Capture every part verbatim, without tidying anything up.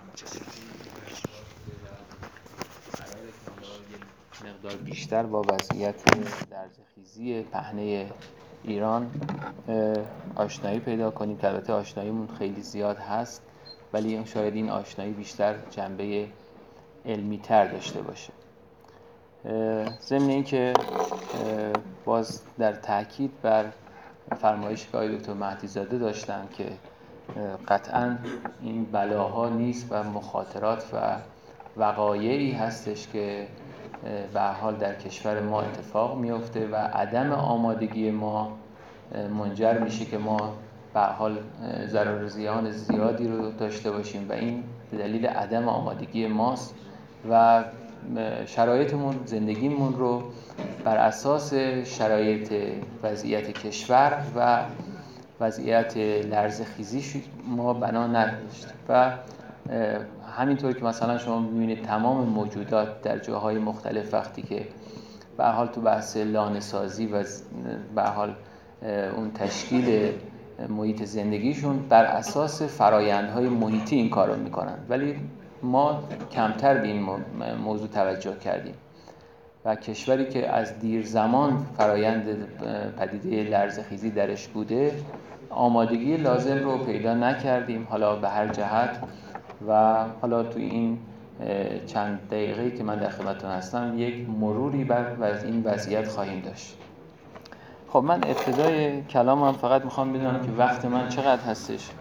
مقدار بیشتر با وضعیت لرزه‌خیزی پهنه ایران آشنایی پیدا کنیم که البته آشناییمون خیلی زیاد هست، ولی شاید این آشنایی بیشتر جنبه علمی تر داشته باشه. ضمن این که باز در تاکید بر فرمایشی که آقای دکتر مهدی زاده داشتن که قطعاً این بلاها نیست و مخاطرات و وقایعی هستش که به هر حال در کشور ما اتفاق میفته و عدم آمادگی ما منجر میشه که ما به هر حال ضرر و زیان زیادی رو داشته باشیم و این به دلیل عدم آمادگی ماست و شرایطمون زندگیمون رو بر اساس شرایط وضعیت کشور و وضعیت لرزه‌خیزی ما بنا نداشتیم و همینطور که مثلا شما می‌بینید تمام موجودات در جاهای مختلف وقتی که به هر حال تو بحث لانه‌سازی و به هر حال اون تشکیل محیط زندگیشون بر اساس فرآیندهای محیطی این کارو میکنن، ولی ما کمتر به این موضوع توجه کردیم و کشوری که از دیر زمان فرایند پدیده لرزه‌خیزی درش بوده آمادگی لازم رو پیدا نکردیم، حالا به هر جهت. و حالا تو این چند دقیقه‌ای که من در خدمتتون هستم یک مروری بر این وضعیت خواهیم داشت. خب من ابتدای کلامم فقط میخوام بدونم که وقت من چقدر هستش.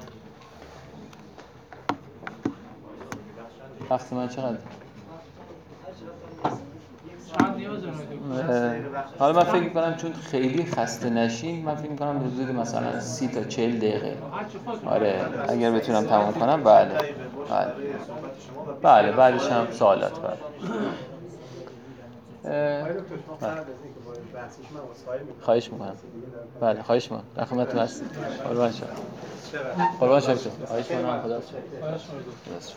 وقت من چقدر؟ حالا من فکر می‌کنم چون خیلی خسته نشین، من فکر می‌کنم حدود مثلا سی تا چهل دقیقه. آره اگر بتونم تمام کنم. بله بله بله بعدش هم سوالات. بله خواهش می‌کنم. بله خواهش می‌کنم. در خدمتتون هستم. قربان شما. قربان شما. خواهش می‌کنم. خدا حافظ.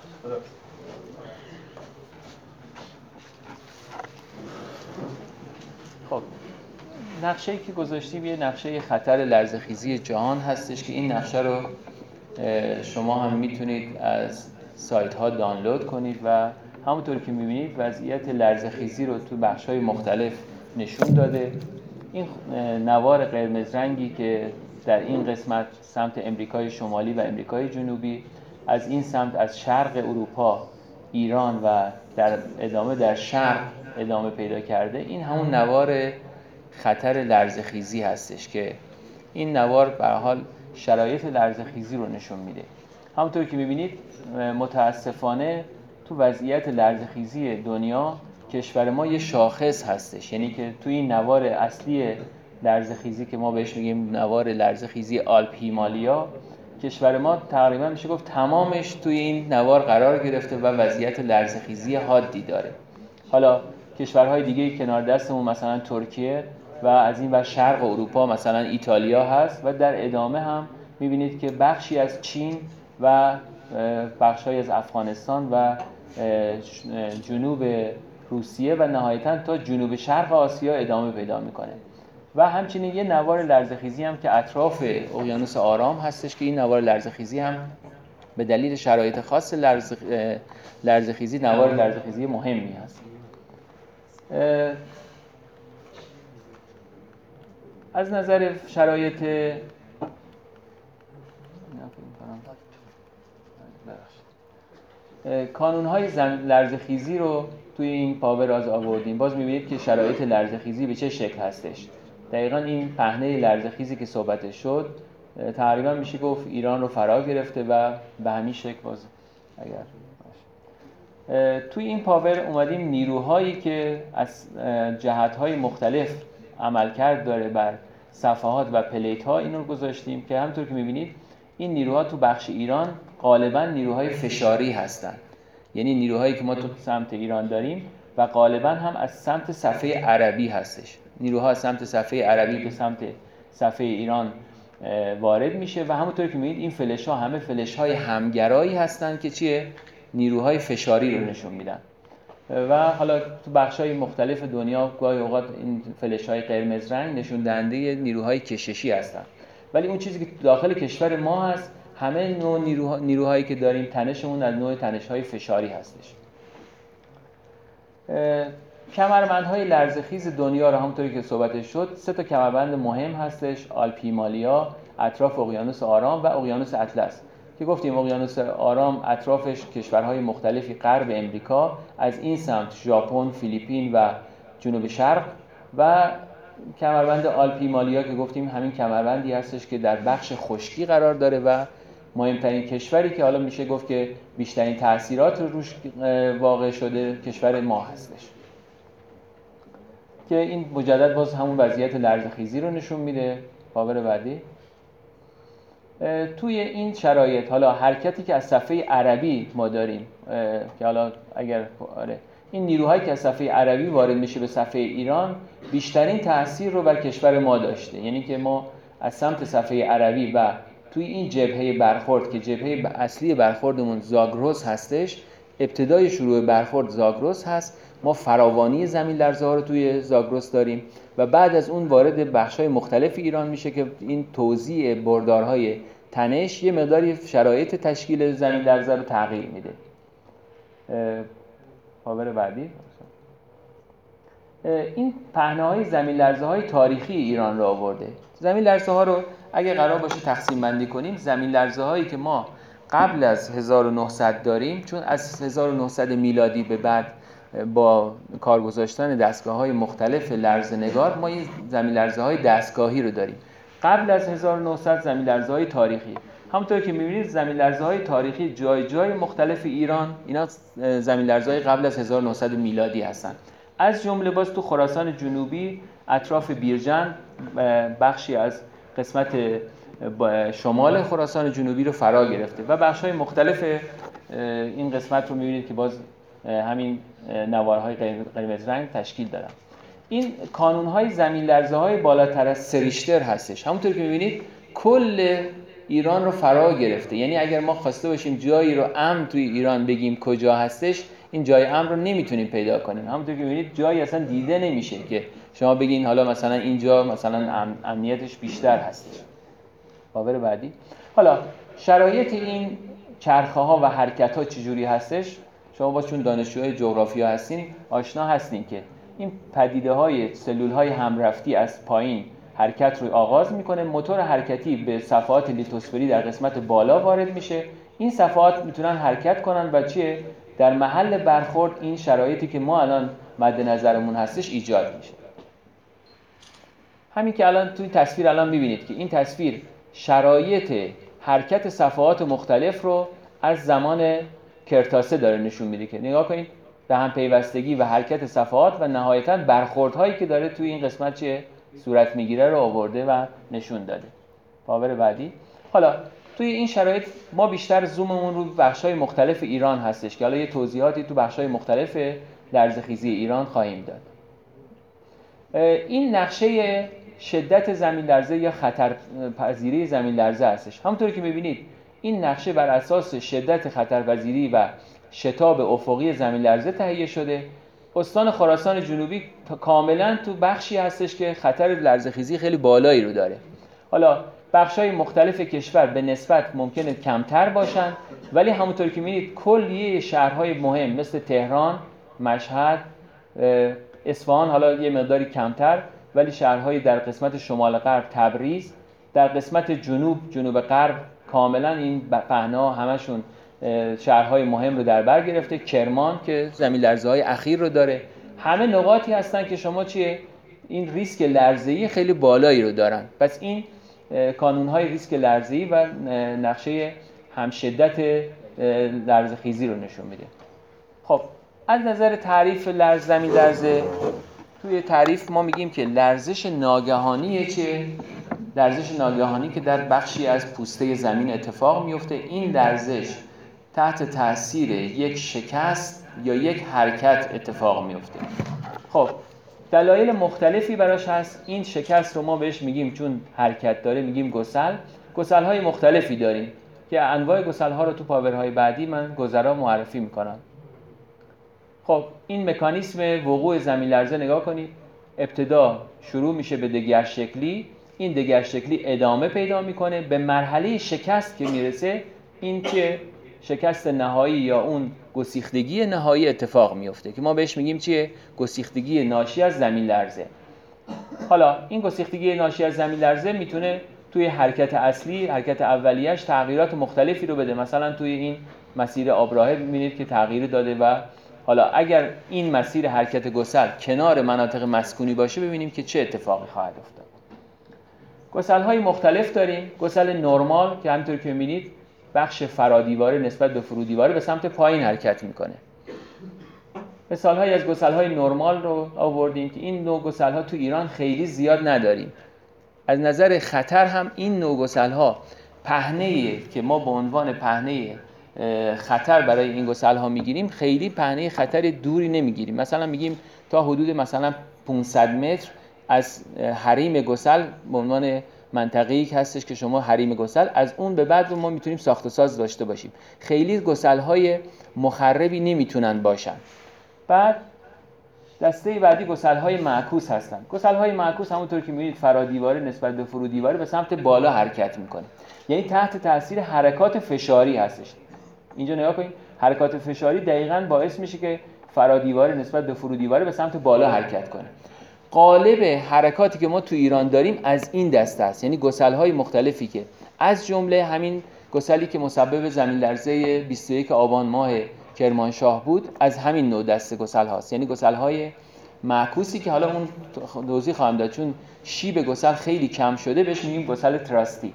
خب نقشه‌ای که گذاشتیم یه نقشه خطر لرزه‌خیزی جهان هستش که این نقشه رو شما هم میتونید از سایت ها دانلود کنید و همونطور که میبینید وضعیت لرزه‌خیزی رو تو بخش‌های مختلف نشون داده. این نوار قرمز رنگی که در این قسمت سمت امریکای شمالی و امریکای جنوبی، از این سمت از شرق اروپا، ایران و در ادامه در شرق ادامه پیدا کرده، این همون نوار خطر لرزه‌خیزی هستش که این نوار به هر حال شرایط لرزه‌خیزی رو نشون میده. همونطور که میبینید متاسفانه تو وضعیت لرزه‌خیزی دنیا کشور ما یه شاخص هستش، یعنی که تو این نوار اصلی لرزه‌خیزی که ما بهش میگیم نوار لرزه‌خیزی آلپ هیمالیا، کشور ما تقریبا میشه گفت تمامش توی این نوار قرار گرفته و وضعیت لرزه‌خیزی حادی داره. حالا کشورهای دیگه کنار دستمون مثلا ترکیه و از این ور شرق اروپا مثلا ایتالیا هست و در ادامه هم میبینید که بخشی از چین و بخشی از افغانستان و جنوب روسیه و نهایتاً تا جنوب شرق آسیا ادامه پیدا میکنه. و همچنین یه نوار لرزه‌خیزی هم که اطراف اقیانوس آرام هستش که این نوار لرزه‌خیزی هم به دلیل شرایط خاص لرزه‌خیزی نوار لرزه‌خیزی مهمی هست. از نظر شرایط کانون‌های لرزه‌خیزی رو توی این پاور از آوردیم. باز می‌بینید که شرایط لرزه‌خیزی به چه شکل هستش. دقیقاً این پهنه لرزه‌خیزی که صحبتش شد تقریباً میشه گفت ایران رو فرا گرفته و به همین شکل باز اگر توی این پاور اومدیم نیروهایی که از جهت‌های مختلف عملکرد داره بر صفحات و پلیت‌ها اینو گذاشتیم که همونطور که می‌بینید این نیروها تو بخش ایران غالباً نیروهای فشاری هستن، یعنی نیروهایی که ما تو سمت ایران داریم و غالباً هم از سمت صفحه عربی هستش. نیروها از سمت صفحه عربی به سمت صفحه ایران وارد میشه و همونطور که می‌بینید این فلش‌ها همه فلش‌های همگرایی هستن که چیه؟ نیروهای فشاری رو نشون میدن. و حالا تو بخش‌های مختلف دنیا گاهی اوقات این فلش‌های قرمز رنگ نشون دهنده نیروهای کششی هستن، ولی اون چیزی که داخل کشور ما هست همه نوع نیروها، نیروهایی که داریم تنشمون از نوع تنش‌های فشاری هستش. کمربندهای لرزه‌خیز دنیا رو همونطوری که صحبتش شد، سه تا کمربند مهم هستش: آلپ هیمالیا، اطراف اقیانوس آرام و اقیانوس اطلس که گفتیم اقیانوس آرام اطرافش کشورهای مختلفی غرب امریکا، از این سمت ژاپن، فیلیپین و جنوب شرق، و کمربند آلپ هیمالیا که گفتیم همین کمربندی هستش که در بخش خشکی قرار داره و مهمترین کشوری که حالا میشه گفت که بیشترین تأثیرات روش واقع شده کشور ما هستش که این مجدد باز همون وضعیت لرزه‌خیزی رو نشون میده. پاور بعدی. توی این شرایط حالا حرکتی که از صفحه عربی ما داریم که حالا اگر آره این نیروهایی که از صفحه عربی وارد میشه به صفحه ایران بیشترین تأثیر رو بر کشور ما داشته، یعنی که ما از سمت صفحه عربی و توی این جبهه برخورد که جبهه اصلی برخوردمون زاگرس هستش، ابتدای شروع برخورد زاگرس هست، ما فراوانی زمین لرزه ها رو توی زاگرس داریم و بعد از اون وارد بخش‌های مختلف ایران میشه که این توزیع بردارهای تنش یه مقداری شرایط تشکیل زمین لرزه رو تغییر میده. پاور بعدی. این پهنه‌های زمین لرزه‌های تاریخی ایران رو آورده. زمین لرزه‌ها رو اگه قرار باشه تقسیم بندی کنیم، زمین لرزه‌هایی که ما قبل از هزار و نهصد داریم، چون از هزار و نهصد میلادی به بعد با کار گذاشتن دستگاه‌های مختلف لرزه‌نگار ما این زمین لرزه‌های دستگاهی رو داریم. قبل از هزار و نهصد زمین لرزه‌های تاریخی، همونطور که می‌بینید زمین لرزه‌های تاریخی جای جای مختلف ایران اینا زمین لرزه‌های قبل از هزار و نهصد میلادی هستن. از جمله باز تو خراسان جنوبی اطراف بیرجند بخشی از قسمت شمال خراسان جنوبی رو فرا گرفته و بخش‌های مختلف این قسمت رو می‌بینید که باز همین نوارهای قرمز رنگ تشکیل دادن. این کانون‌های زمین لرزه‌های بالاتر از سه ریشتر هستش. همونطور که می‌بینید کل ایران رو فرا گرفته، یعنی اگر ما خواسته باشیم جایی رو امن توی ایران بگیم کجا هستش، این جای امن رو نمیتونیم پیدا کنیم. همونطور که می‌بینید جایی اصلا دیده نمیشه که شما بگین حالا مثلا اینجا مثلا ام... امنیتش بیشتر هستش. پاور بعدی. حالا شرایط این چرخه‌ها و حرکت‌ها چجوری هستش؟ شما با چون دانشجوی جغرافیا هستین آشنا هستین که این پدیده‌های سلول‌های همرفتی از پایین حرکت رو آغاز میکنه، موتور حرکتی به صفحات لیتوسفری در قسمت بالا وارد میشه، این صفحات میتونن حرکت کنن و چیه در محل برخورد این شرایطی که ما الان مد نظرمون هستش ایجاد میشه. همین که الان توی تصویر الان میبینید که این تصویر شرایط حرکت صفحات مختلف رو از زمان کرتاسه داره نشون میده که نگاه کنید به هم پیوستگی و حرکت صفحات و نهایتاً برخوردهایی که داره توی این قسمت چیه صورت میگیره رو آورده و نشون داده. پاور بعدی. حالا توی این شرایط ما بیشتر زوممون رو بخش‌های مختلف ایران هستش که حالا یه توضیحاتی تو بخش‌های مختلف لرزه‌خیزی ایران خواهیم داد. این نقشه شدت زمین لرزه یا خطرپذیری زمین لرزه هستش. همونطوری که می‌بینید این نقشه بر اساس شدت خطرپذیری و شتاب افقی زمین لرزه تهیه شده. استان خراسان جنوبی کاملا تو بخشی هستش که خطر لرزه‌خیزی خیلی بالایی رو داره. حالا بخش‌های مختلف کشور به نسبت ممکنه کمتر باشن، ولی همونطور که می‌بینید کلیه شهرهای مهم مثل تهران، مشهد، اصفهان حالا یه مقداری کمتر، ولی شهرهای در قسمت شمال غرب، تبریز، در قسمت جنوب جنوب غرب کاملا این پهنا همشون شهرهای مهم رو در بر گرفته. کرمان که زمین لرزه‌های اخیر رو داره، همه نقاطی هستن که شما چیه این ریسک لرزه‌ای خیلی بالایی رو دارن. پس این کانون‌های ریسک لرزه‌ای و نقشه همشدت لرزه‌خیزی رو نشون میده. خب از نظر تعریف لرز زمین لرزه، توی تعریف ما میگیم که لرزش ناگهانیه چه لرزش ناگهانی که در بخشی از پوسته زمین اتفاق میفته. این لرزش تحت تاثیر یک شکست یا یک حرکت اتفاق میفته. خب دلایل مختلفی براش هست. این شکست رو ما بهش میگیم چون حرکت داره میگیم گسل. گسل‌های مختلفی داریم که انواع گسل‌ها رو تو پاورهای بعدی من گذرا معرفی میکنم. خب این مکانیسم وقوع زمین لرزه نگاه کنید. ابتدا شروع میشه به دگر شکلی. این دگر شکلی ادامه پیدا میکنه به مرحله شکست که میرسه، این که شکست نهایی یا اون گسیختگی نهایی اتفاق میفته که ما بهش میگیم چیه؟ گسیختگی ناشی از زمین لرزه. حالا این گسیختگی ناشی از زمین لرزه میتونه توی حرکت اصلی، حرکت اولیه‌اش تغییرات مختلفی رو بده. مثلا توی این مسیر آبراهه می‌بینید که تغییر داده و حالا اگر این مسیر حرکت گسل کنار مناطق مسکونی باشه ببینیم که چه اتفاقی خواهد افتاد. گسل‌های مختلف داریم. گسل نرمال که همونطور که می‌بینید بخش فرادیواره نسبت به فرودیواره به سمت پایین حرکت می‌کنه. مثال‌هایی از گسل‌های نرمال رو آوردیم که این نوع گسل‌ها تو ایران خیلی زیاد نداریم. از نظر خطر هم این نوع گسل‌ها پهنه‌ای که ما به عنوان پهنه خطر برای این گسل‌ها میگیریم خیلی پهنه خطر دوری نمیگیریم. مثلا میگیم تا حدود مثلا پانصد متر از حریم گسل به عنوان منطقه‌ای که هستش که شما حریم گسل، از اون به بعد ما میتونیم ساخت و ساز داشته باشیم. خیلی گسل‌های مخربی نمیتونن باشن. بعد دسته بعدی گسل‌های معکوس هستن. گسل‌های معکوس همونطور که می‌بینید فرادیواره نسبت به فرودیواره به سمت بالا حرکت می‌کنه. یعنی تحت تاثیر حرکات فشاری هستش. اینجا نگاه کنید، حرکات فشاری دقیقاً باعث میشه که فرادیواره نسبت به فرودیواره به سمت بالا حرکت کنه. قالب حرکاتی که ما تو ایران داریم از این دسته است، یعنی گسل‌های مختلفی که از جمله همین گسلی که مسبب زمین لرزه بیست و یک آبان ماه کرمانشاه بود از همین نوع دسته گسل هاست، یعنی گسل های معکوسی که حالا اون توضیح خواهم داد چون شیب گسل خیلی کم شده بهش میگیم گسل تراستی.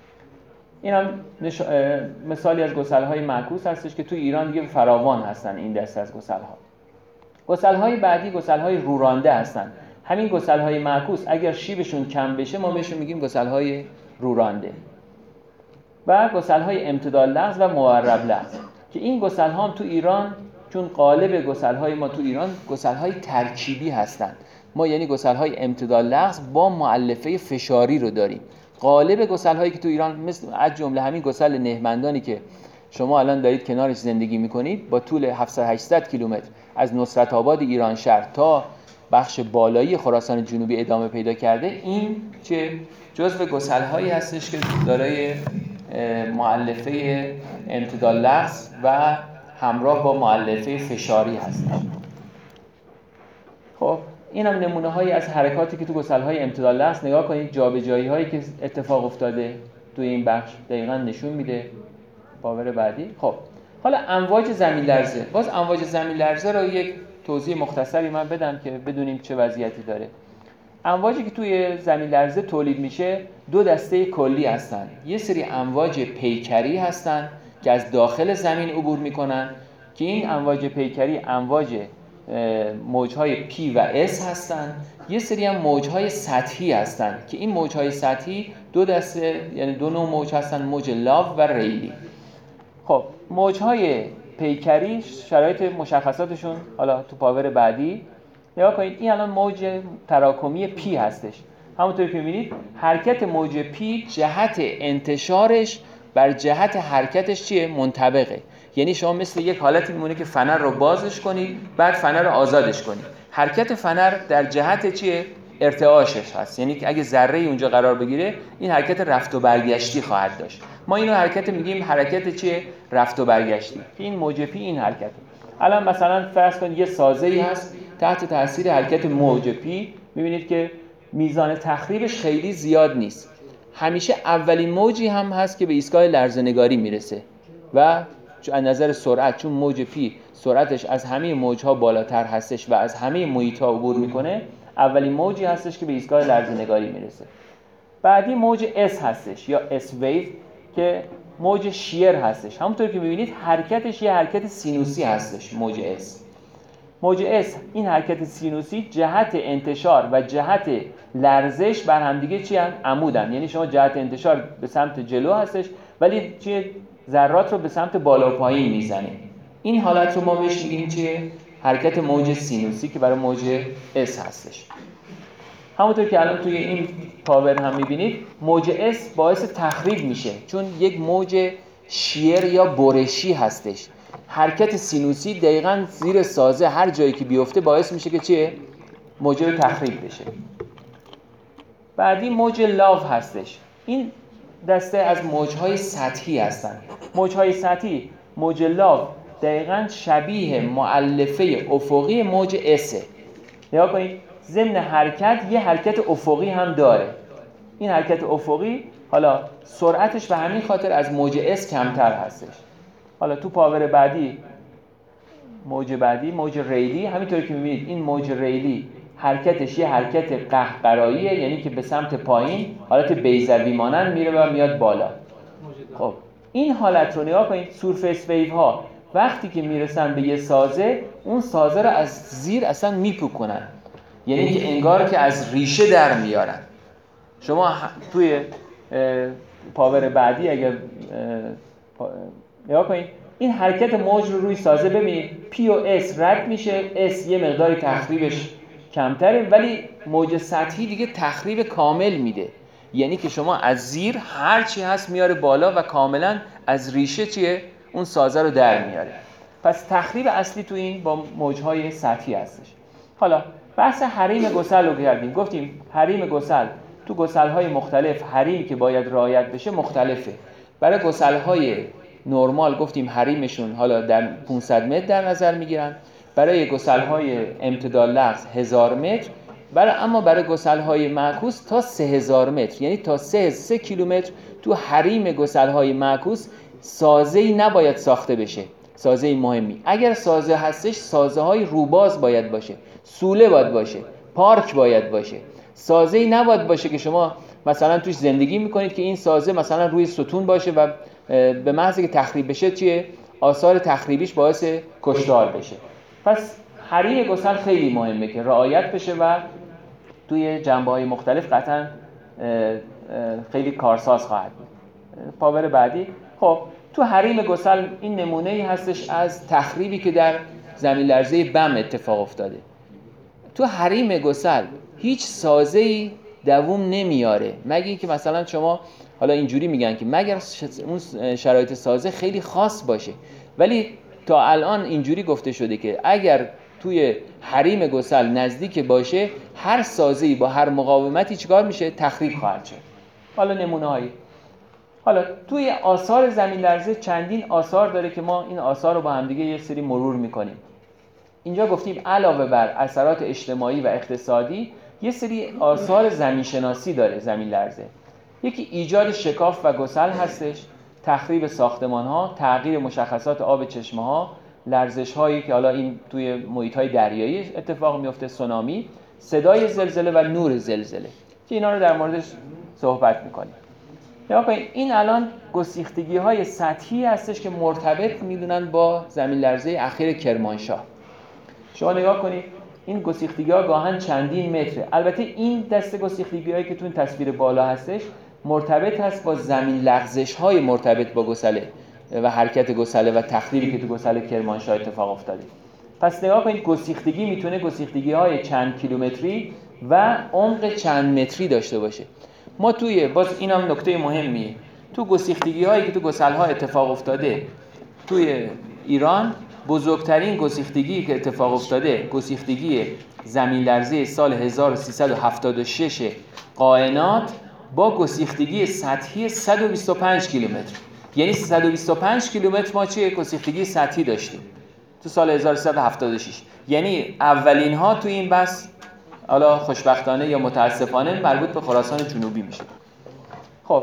این هم نش... مثالی از گسل های معکوس هستش که تو ایران دیگه فراوان هستن این دسته از گسل ها. گسل های بعدی گسل های رورانده هستن. همین گسل های معکوس اگر شیبشون کم بشه ما بهشون میگیم گسل های رورانده. و گسل های امتداد لغز و مورب لغز که این گسل ها هم تو ایران چون قالب گسل های ما تو ایران گسل های ترکیبی هستن. ما یعنی گسل های امتداد لغز با مؤلفه فشاری رو داریم. قالب گسل هایی که تو ایران مثل از جمله همین گسل نهمندانی که شما الان دارید کنارش زندگی میکنید با طول هفتصد هشتصد کیلومتر از نصرت آباد ایران شهر تا بخش بالایی خراسان جنوبی ادامه پیدا کرده، این چه جزو گسل هایی هستش که دارای مؤلفه امتداد لغز و همراه با مؤلفه فشاری هست. خب این هم نمونه هایی از حرکاتی که تو گسل های امتداد لغز نگاه کنید، جابجایی هایی که اتفاق افتاده تو این بخش دقیقاً نشون میده. پاور بعدی. خب حالا امواج زمین لرزه. باز امواج زمین لرزه رو یک توضیح مختصری من بدم که بدونیم چه وضعیتی داره. امواجی که توی زمین لرزه تولید میشه دو دسته کلی هستن. یه سری امواج پیکری هستن که از داخل زمین عبور میکنن که این امواج پیکری امواج موجهای پی و اس هستن. یه سری هم موجهای سطحی هستن که این موجهای سطحی دو دسته یعنی دو نوع موج هستن، موج لاو و ریلی. خب موجهای پیکری شرایط مشخصاتشون حالا تو پاور بعدی نگاه کنید. این الان موج تراکمی پی هستش. همونطور که می‌بینید حرکت موج پی جهت انتشارش بر جهت حرکتش چیه؟ منطبقه. یعنی شما مثل یک حالتی میمونه که فنر رو بازش کنید بعد فنر رو آزادش کنید. حرکت فنر در جهت چیه؟ ارتعاشش هست. یعنی که اگه ذره اونجا قرار بگیره این حرکت رفت و برگشتی خواهد داشت. ما اینو حرکت میگیم حرکت چیه؟ رفت و برگشتی. این موج پی این حرکته. الان مثلا فرض کنید یه سازه‌ای هست تحت تاثیر حرکت موج پی می‌بینید که میزان تخریبش خیلی زیاد نیست. همیشه اولین موجی هم هست که به ایستگاه لرزه‌نگاری میرسه و از نظر سرعت چون موج پی سرعتش از همه موج‌ها بالاتر هستش و از همه محیط‌ها عبور میکنه، اولین موجی هستش که به ایستگاه لرزه‌نگاری میرسه. بعدی موج اس هستش یا اس ویو که موج شیر هستش. همونطور که می‌بینید حرکتش یه حرکت سینوسی هستش. موج اس موج اس این حرکت سینوسی جهت انتشار و جهت لرزش بر هم دیگه چی ان؟ عمودن. یعنی شما جهت انتشار به سمت جلو هستش ولی چی ذرات رو به سمت بالا و پایین میزنه. این حالت رو ما بهش میگیم چیه؟ حرکت موج سینوسی که برای موج اس هستش. همونطور که الان توی این پاور هم میبینید موج اس باعث تخریب میشه چون یک موج شیر یا برشی هستش. حرکت سینوسی دقیقاً زیر سازه هر جایی که بیفته باعث میشه که چیه؟ موجب تخریب بشه. بعدی موج لاو هستش. این دسته از موجهای سطحی هستن. موجهای سطحی، موج لاو دقیقاً شبیه مؤلفه افقی موج اسه. نگاه کنید، ضمن حرکت یه حرکت افقی هم داره. این حرکت افقی حالا سرعتش به همین خاطر از موج اس کمتر هستش. حالا تو پاور بعدی، موج بعدی موج ریلی، همینطور که می‌بینید این موج ریلی حرکتش یه حرکت قهقراییه، یعنی که به سمت پایین حالت بیضوی مانند میره و میاد بالا. خب این حالت رو نگاه کنید، سورفیس ویو ها وقتی که میرسن به یه سازه، اون سازه رو از زیر اصلا میپکنن، یعنی که انگار که از ریشه در میارن. شما توی پاور بعدی اگر نگاه کنید، این حرکت موج رو روی سازه ببینید، پی و اس رد میشه، اس یه مقداری تخریبش کمتره، ولی موج سطحی دیگه تخریب کامل میده، یعنی که شما از زیر هر چی هست میاره بالا و کاملا از ریشه چیه اون سازه رو در میاره. پس تخریب اصلی تو این با موجهای سطحی هستش. حالا بحث حریم گسل رو کردیم، گفتیم حریم گسل تو گسل‌های مختلف حریمی که باید رعایت بشه مختلفه. برای گسل‌های نرمال گفتیم حریمشون حالا در پانصد متر در نظر میگیرن، برای گسل‌های امتداد لغز هزار متر، برای اما برای گسل‌های معکوس تا سه هزار متر، یعنی تا سه کیلومتر تو حریم گسل‌های معکوس سازه‌ای نباید ساخته بشه. سازه مهمی اگر سازه هستش، سازه های روباز باید باشه، سوله باید باشه، پارک باید باشه. سازه ای نباید باشه که شما مثلا توش زندگی میکنید که این سازه مثلا روی ستون باشه و به محض که تخریب بشه چیه آثار تخریبیش باعث کشتار بشه. پس حریم گسل خیلی مهمه که رعایت بشه و توی جنبه‌های مختلف قطعا خیلی کارساز خواهد بود. پاور بعدی، خب تو حریم گسل این نمونه‌ای هستش از تخریبی که در زمین لرزه بم اتفاق افتاده. تو حریم گسل هیچ سازه‌ای دووم نمیاره، مگه اینکه مثلا شما حالا اینجوری میگن که مگر اون شرایط سازه خیلی خاص باشه، ولی تا الان اینجوری گفته شده که اگر توی حریم گسل نزدیک باشه، هر سازه‌ای با هر مقاومتی چیکار میشه؟ تخریب خواهد شد. حالا نمونه‌هایی، حالا توی آثار زمین لرزه چندین آثار داره که ما این آثار رو با هم دیگه یه سری مرور میکنیم. اینجا گفتیم علاوه بر اثرات اجتماعی و اقتصادی، یه سری آثار زمین شناسی داره زمین لرزه. یکی ایجاد شکاف و گسل هستش، تخریب ساختمان ها، تغییر مشخصات آب چشمه ها، لرزش هایی که حالا این توی محیط های دریایی اتفاق میفته، سونامی، صدای زلزله و نور زلزله که اینا رو در موردش صحبت میکنیم. نگاه کنید، این الان گسیختگی های سطحی هستش که مرتبط میدونن با زمین لرزه اخیر کرمانشاه. شما نگاه کنید این گسیختگی ها گاهن چندین متره. البته این دسته گسیختگی هایی که تو این تصویر بالا هستش مرتبط هست با زمین لغزش های مرتبط با گسله و حرکت گسله و تخریبی که تو گسله کرمانشاه اتفاق افتاده. پس نگاه کنید گسیختگی میتونه گسیختگی های چند کیلومتری و عمق چند متری داشته باشه. ما توی باز اینم نکته مهمیه، تو گسیختگی هایی که تو گسل ها اتفاق افتاده توی ایران، بزرگترین گسیختگی که اتفاق افتاده گسیختگی زمین لرزه سال هزار و سیصد و هفتاد و شش قائنات با گسیختگی سطحی صد و بیست و پنج کیلومتر. یعنی صد و بیست و پنج کیلومتر ما چه گسیختگی سطحی داشتیم تو سال هزار و سیصد و هفتاد و شش. یعنی اولین ها تو این بس حالا خوشبختانه یا متاسفانه مربوط به خراسان جنوبی میشه. خب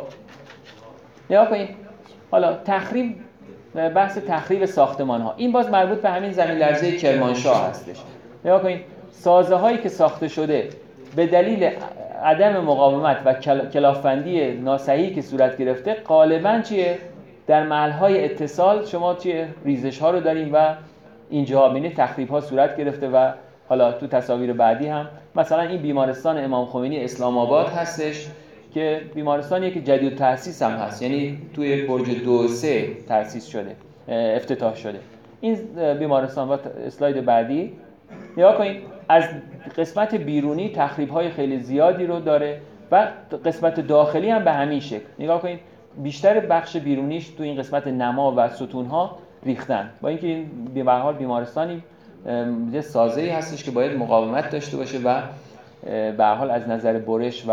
نگاه کنید، حالا تخریب، بحث تخریب ساختمان ها، این باز مربوط به همین زمین لرزه کرمانشاه هستش. نگاه کنید سازه هایی که ساخته شده به دلیل عدم مقاومت و کلافبندی ناصحیحی که صورت گرفته، غالباً چیه در محل های اتصال شما چیه ریزش ها رو داریم و اینجا ببینید تخریب ها صورت گرفته. و حالا تو تصاویر بعدی هم مثلا این بیمارستان امام خمینی اسلام آباد هستش که بیمارستانیه که جدید تأسیس هم هست، یعنی توی برج دو سه تأسیس شده، افتتاح شده این بیمارستان. با اسلاید بعدی نگاه کنید، از قسمت بیرونی تخریب‌های خیلی زیادی رو داره و قسمت داخلی هم به همین شکل. نگاه کنید بیشتر بخش بیرونیش تو این قسمت نما و ستون‌ها ریختن، با اینکه این به هر حال بیمارستانی یه سازه‌ای هستش که باید مقاومت داشته باشه و به هر حال از نظر برش و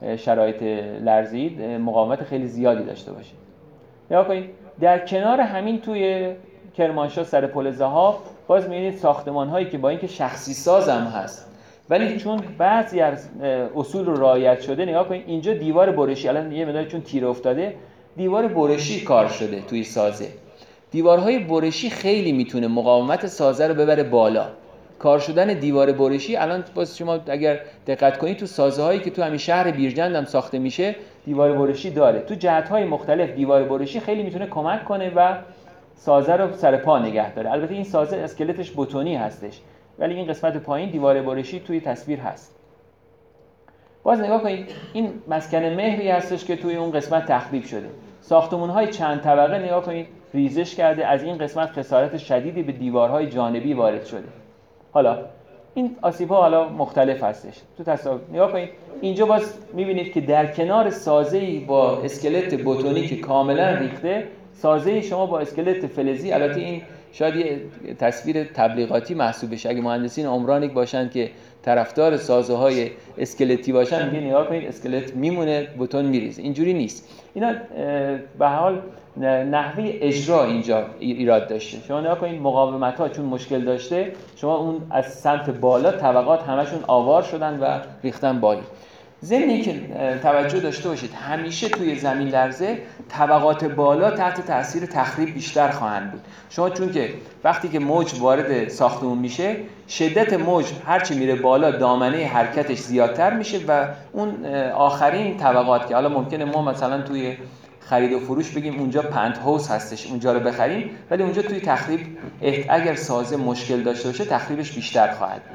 شرایط لرزه‌ای مقاومت خیلی زیادی داشته باشه. نگاه کنید در کنار همین توی کرمانشاه سر پل ذهاب باز می‌بینید ساختمان‌هایی که با اینکه شخصی ساز هم هست ولی چون بعضی از اصول رو رعایت شده، نگاه کنید اینجا دیوار برشی، الان یه مقدار چون تیر افتاده دیوار برشی کار شده توی سازه. دیوارهای برشی خیلی میتونه مقاومت سازه رو ببره بالا. کار شدن دیوار برشی الان باز شما اگر دقت کنید تو سازه هایی که تو همین شهر بیرجند هم ساخته میشه دیوار برشی داره. تو جهت‌های مختلف دیوار برشی خیلی میتونه کمک کنه و سازه رو سر پا نگه داره. البته این سازه اسکلتش بتونی هستش ولی این قسمت پایین دیوار برشی توی تصویر هست. باز نگاه کنید این مسکن مهری هستش که توی اون قسمت تخریب شده. ساختمان‌های چند طبقه نگاه کنید ریزش کرده، از این قسمت خسارت شدیدی به دیوارهای جانبی وارد شده. حالا این آسیب‌ها حالا مختلف هستش. تو تصاویر نگاه کنید اینجا باز می‌بینید که در کنار سازه‌ای با اسکلت بتونی که کاملا ریخته، سازه‌ای شما با اسکلت فلزی، البته این شاید یه تصویر تبلیغاتی محسوب بشه. اگه مهندسین عمرانیک باشن که طرفدار سازه‌های اسکلتی باشن میگه نگاه کنید اسکلت میمونه بتون میریزه. اینجوری نیست. اینا به هر حال نحوه اجرا اینجا ایراد داشته. شما نگاه کنید مقاومت‌ها چون مشکل داشته، شما اون از سمت بالا طبقات همشون آوار شدن و ریختن بالا. ضمن اینکه توجه داشته باشید همیشه توی زمین لرزه طبقات بالا تحت تاثیر تخریب بیشتر خواهند بود. شما چون که وقتی که موج وارد ساختمون میشه شدت موج هرچی میره بالا دامنه حرکتش زیادتر میشه و اون آخرین طبقات که حالا ممکنه ما مثلا توی خرید و فروش بگیم اونجا پنت هاوس هستش اونجا رو بخریم، ولی اونجا توی تخریب اگر سازه مشکل داشته باشه تخریبش بیشتر خواهد بود.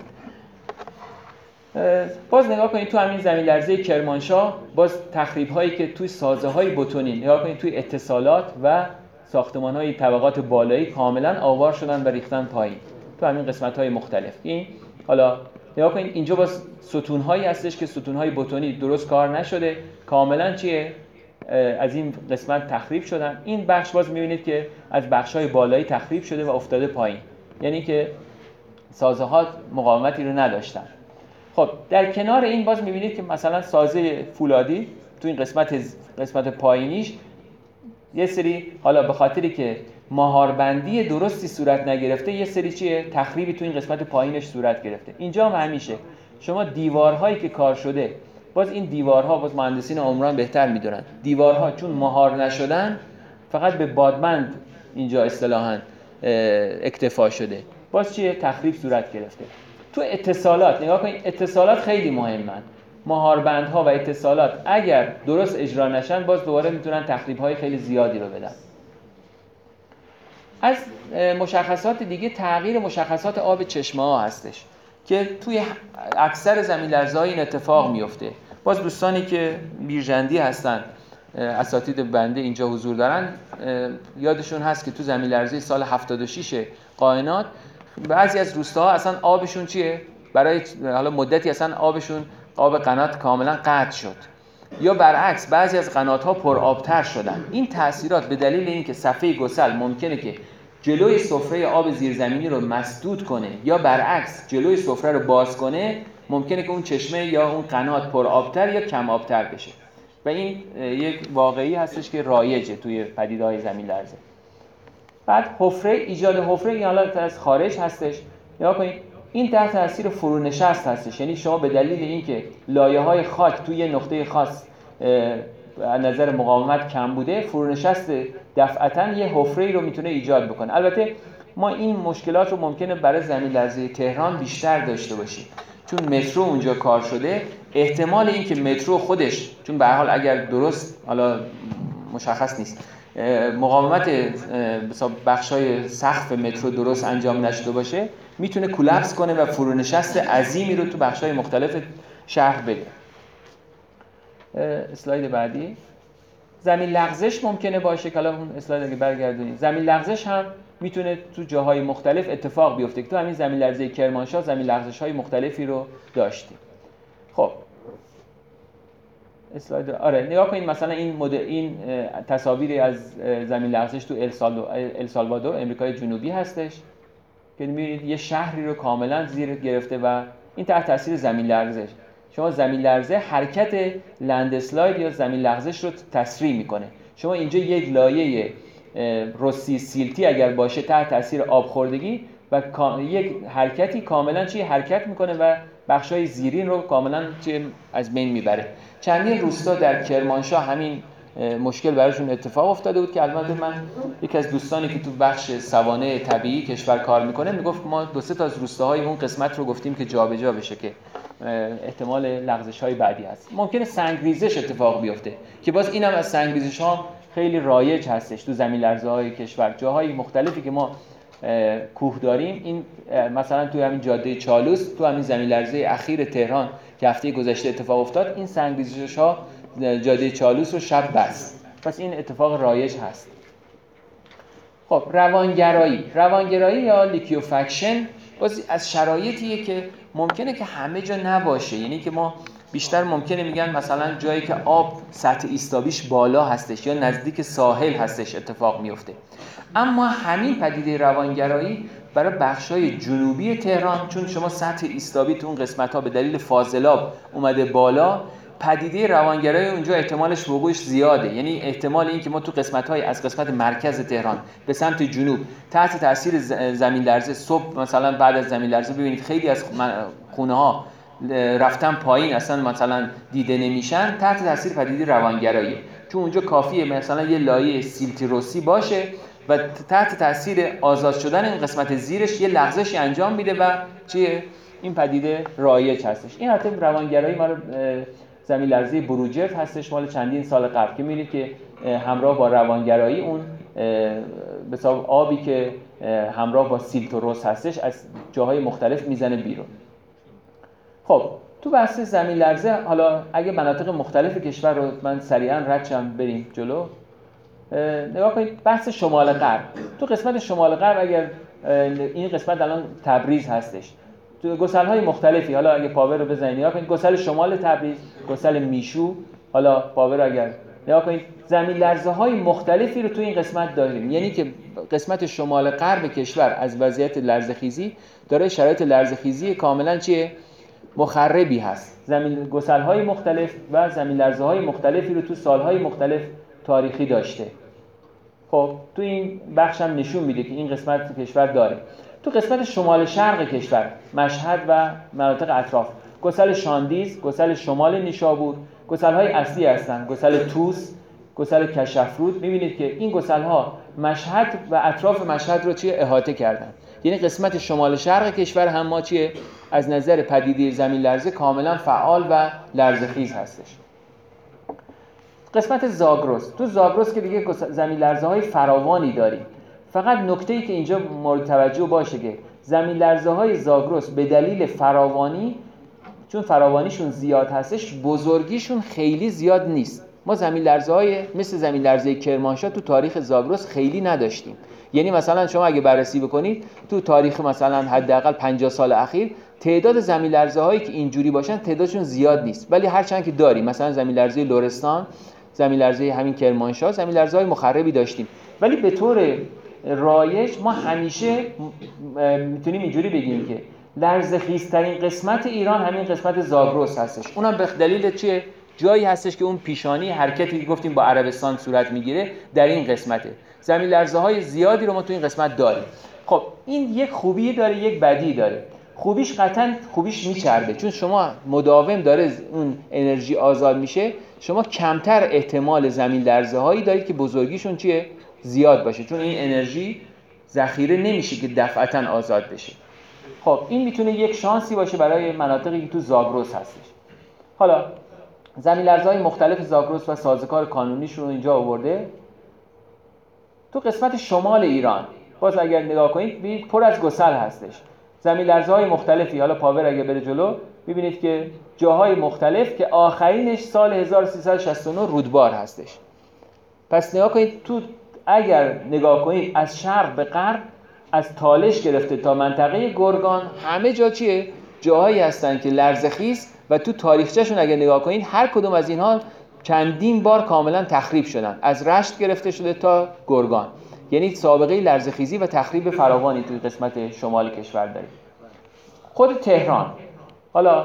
باز نگاه کنید تو همین زمین لرزه کرمانشاه باز تخریب هایی که توی سازه های بتونی، نگاه کنید توی اتصالات و ساختمان های طبقات بالایی کاملا آوار شدن و ریختن پایین تو همین قسمت های مختلف. این حالا نگاه کنید اینجا باز ستون هایی هستش که ستون های بتونی درست کار نشده، کاملا چیه از این قسمت تخریب شدن. این بخش باز میبینید که از بخش های بالایی تخریب شده و افتاده پایین، یعنی که سازه ها مقاومتی رو نداشتن. خب در کنار این باز می‌بینید که مثلا سازه فولادی تو این قسمت قسمت پایینیش یه سری حالا به خاطری که مهاربندی درستی صورت نگرفته یه سری چیه تخریبی تو این قسمت پایینش صورت گرفته. اینجا هم همیشه شما دیوارهایی که کار شده، باز این دیوارها باز مهندسین عمران بهتر می‌دونن، دیوارها چون مهار نشدن فقط به بادبند اینجا اصطلاحاً اکتفا شده، باز چیه تخریب صورت گرفته. تو اتصالات نگاه کنید اتصالات خیلی مهمن. مهاربندها و اتصالات اگر درست اجرا نشن باز دوباره میتونن تخریب‌های خیلی زیادی رو بدن. از مشخصات دیگه تغییر مشخصات آب چشمه‌ها هستش که توی اکثر زمین لرزه‌ها این اتفاق میفته. باز دوستانی که بیرجندی هستن اساتید بنده اینجا حضور دارن یادشون هست که تو زمین لرزه سال هفتاد و شش قائنات بعضی از روستاها اصلا آبشون چیه؟ برای حالا مدتی اصلا آبشون آب قنات کاملا قطع شد، یا برعکس بعضی از قنات‌ها پر آبتر شدن. این تأثیرات به دلیل اینکه صفحه گسل ممکنه که جلوی سفره آب زیرزمینی رو مسدود کنه یا برعکس جلوی سفره رو باز کنه، ممکنه که اون چشمه یا اون قنات پر آبتر یا کم آبتر بشه و این یک واقعی هستش که رایجه توی پدیده‌های زمین لرزه. بعد حفره، ایجاد حفره این حالت از خارج هستش. نگاه کنید این تحت تاثیر فرونشست هستش، یعنی شما به دلیل اینکه لایه‌های خاک توی نقطه خاص از نظر مقاومت کم بوده، فرونشست دفعتاً یه حفره‌ای رو میتونه ایجاد بکنه. البته ما این مشکلات رو ممکنه برای زمین لرزه تهران بیشتر داشته باشیم چون مترو اونجا کار شده. احتمال این که مترو خودش چون به هر حال اگر درست حالا مشخص نیست مقاومت بخشای سقف مترو درست انجام نشده باشه، میتونه کلاپس کنه و فرونشست عظیمی رو تو بخشای مختلف شهر بده. اسلاید بعدی زمین لغزش ممکنه باشه که حالا اون اسلاید اگه برگردونید، زمین لغزش هم میتونه تو جاهای مختلف اتفاق بیفته که تو همین زمین لرزه کرمانشاه زمین لغزش‌های مختلفی رو داشتیم. خب اسلاید آره نگاه کنید مثلا این مدل این تصاویری از زمین لغزش تو السالوادور امریکای جنوبی هستش که می‌بینید یه شهری رو کاملا زیر گرفته و این تحت تاثیر زمین لرزش. شما زمین لرزه حرکت لندسلاید یا زمین لغزش رو تسریع میکنه. شما اینجا یک لایه رسی سیلتی اگر باشه تحت تاثیر آبخوردگی و یک حرکتی کاملا چی حرکت میکنه و بخشای زیرین رو کاملا چی از بین میبره. چندین روستا در کرمانشاه همین مشکل براشون اتفاق افتاده بود که البته من یکی از دوستانی که تو بخش سوانح طبیعی کشور کار میکنه میگفت ما دو سه تا از روستاهای اون قسمت رو گفتیم که جابجا بشه که احتمال لغزش‌های بعدی هست. ممکنه سنگریزش اتفاق بیفته که باز اینم از سنگریزش‌ها خیلی رایج هستش تو زمین لرزه‌های کشور. جاهای مختلفی که ما کوه داریم، این مثلا تو همین جاده چالوس، تو همین زمین لرزه اخیر تهران که هفته گذشته اتفاق افتاد، این سنگریزش‌ها جاده چالوس رو شب بست. پس این اتفاق رایج هست. خب روانگرایی روانگرایی یا لیکیوفکشن باز از شرایطیه که ممکنه که همه جا نباشه. یعنی که ما بیشتر ممکنه میگن مثلا جایی که آب سطح ایستابیش بالا هستش یا نزدیک ساحل هستش اتفاق میفته. اما همین پدیده روانگرایی برای بخشای جنوبی تهران، چون شما سطح ایستابی تو اون قسمت‌ها به دلیل فاضلاب اومده بالا، پدیده روانگرایی اونجا احتمالش وقوعش زیاده. یعنی احتمال این که ما تو قسمت‌های از قسمت مرکز تهران به سمت جنوب تحت تاثیر زمین لرزه صبح مثلا بعد از زمین لرزه ببینید خیلی از خونه‌ها رفتن پایین، اصلا مثلا دیده نمیشن، تحت تاثیر پدیده روانگرایی. چون اونجا کافیه مثلا یه لایه سیلتی رسی باشه و تحت تاثیر آزاد شدن این قسمت زیرش یه لغزشی انجام میده و چیه این پدیده رایج هستش. این حتی روانگرایی ما زمین لرزه بروجرد هستش مال چندین سال قبل که می‌بینید که همراه با روانگرایی اون به حساب آبی که همراه با سیلت و رس هستش از جاهای مختلف میزنه بیرون. خب تو بحث زمین لرزه حالا اگه مناطق مختلف کشور رو من سریعا رد شم بریم جلو، نگاه کنید بحث شمال غرب. تو قسمت شمال غرب اگر این قسمت الان تبریز هستش، تو گسل‌های مختلفی، حالا اگه پاور رو بزنید نگاه کنید گسل شمال تبریز، گسل میشو، حالا پاور اگر نگاه کنید زمین لرزه‌های مختلفی رو تو این قسمت داریم. یعنی که قسمت شمال غرب کشور از وضعیت لرزه‌خیزی داره شرایط لرزه‌خیزی کاملا چیه مخربی هست. زمین گسل‌های مختلف و زمین لرزه‌های مختلفی رو تو سال‌های مختلف تاریخی داشته. خب تو این بخش هم نشون میده که این قسمت کشور داره. تو قسمت شمال شرق کشور، مشهد و مناطق اطراف، گسل شاندیز، گسل شمال نیشابور، گسل‌های اصلی هستن. گسل توس، گسل کشفرود. می‌بینید که این گسل‌ها مشهد و اطراف مشهد رو چیه احاطه کردن. یعنی قسمت شمال شرق کشور هم ما چیه از نظر پدیده زمین لرزه کاملا فعال و لرزه‌خیز هستش. قسمت زاگرس، تو زاگرس که دیگه زمین لرزه‌های فراوانی داریم. فقط نکته‌ای که اینجا مورد توجه باشه که زمین لرزه‌های زاگرس به دلیل فراوانی، چون فراوانیشون زیاد هستش، بزرگیشون خیلی زیاد نیست. ما زمین لرزه‌های مثل زمین لرزه کرمانشاه تو تاریخ زاگرس خیلی نداشتیم. یعنی مثلا شما اگه بررسی بکنید تو تاریخ مثلا حداقل پنجاه سال اخیر تعداد زمین لرزه‌هایی که اینجوری باشن تعدادشون زیاد نیست، ولی هرچند که داریم مثلا زمین لرزه لرستان، زمین لرزه همین کرمانشاه، زمین لرزه‌های مخربی داشتیم. ولی به طور رایج ما همیشه میتونیم اینجوری بگیم که لرزه‌خیزترین قسمت ایران همین قسمت زاگرس هستش. اونم به دلیل چیه؟ جایی هستش که اون پیشانی حرکتی که گفتیم با عربستان صورت میگیره در این قسمته. زمین لرزه‌های زیادی رو ما تو این قسمت داریم. خب این یک خوبی داره، یک بدی داره. خوبیش قطعاً خوبیش میچربه، چون شما مداوم داره اون انرژی آزاد میشه، شما کمتر احتمال زمین لرزه‌هایی دارید که بزرگیشون چیه زیاد باشه، چون این انرژی ذخیره نمیشه که دفعتاً آزاد بشه. خب این میتونه یک شانسی باشه برای مناطقی که تو زاگرس هستش. حالا زمین لرزه‌های مختلف زاگرس و سازوکار قانونیشون رو اینجا آورده. تو قسمت شمال ایران باز اگر نگاه کنید ببینید پر از گسل هستش. زمین لرزه‌های مختلفی، حالا پاور اگه بره جلو ببینید که جاهای مختلف که آخرینش سال هزار و سیصد و شصت و نه رودبار هستش. پس نگاه کنید تو اگر نگاه کنید از شرق به غرب، از تالش گرفته تا منطقه گرگان، همه جا چیه؟ جاهایی هستن که لرزه‌خیز و تو تاریخچه‌شون اگر نگاه کنید هر کدوم از اینها چندین بار کاملا تخریب شدن، از رشت گرفته شده تا گرگان. یعنی سابقه لرزه‌خیزی و تخریب فراوانی توی قسمت شمال کشور داریم. خود تهران، حالا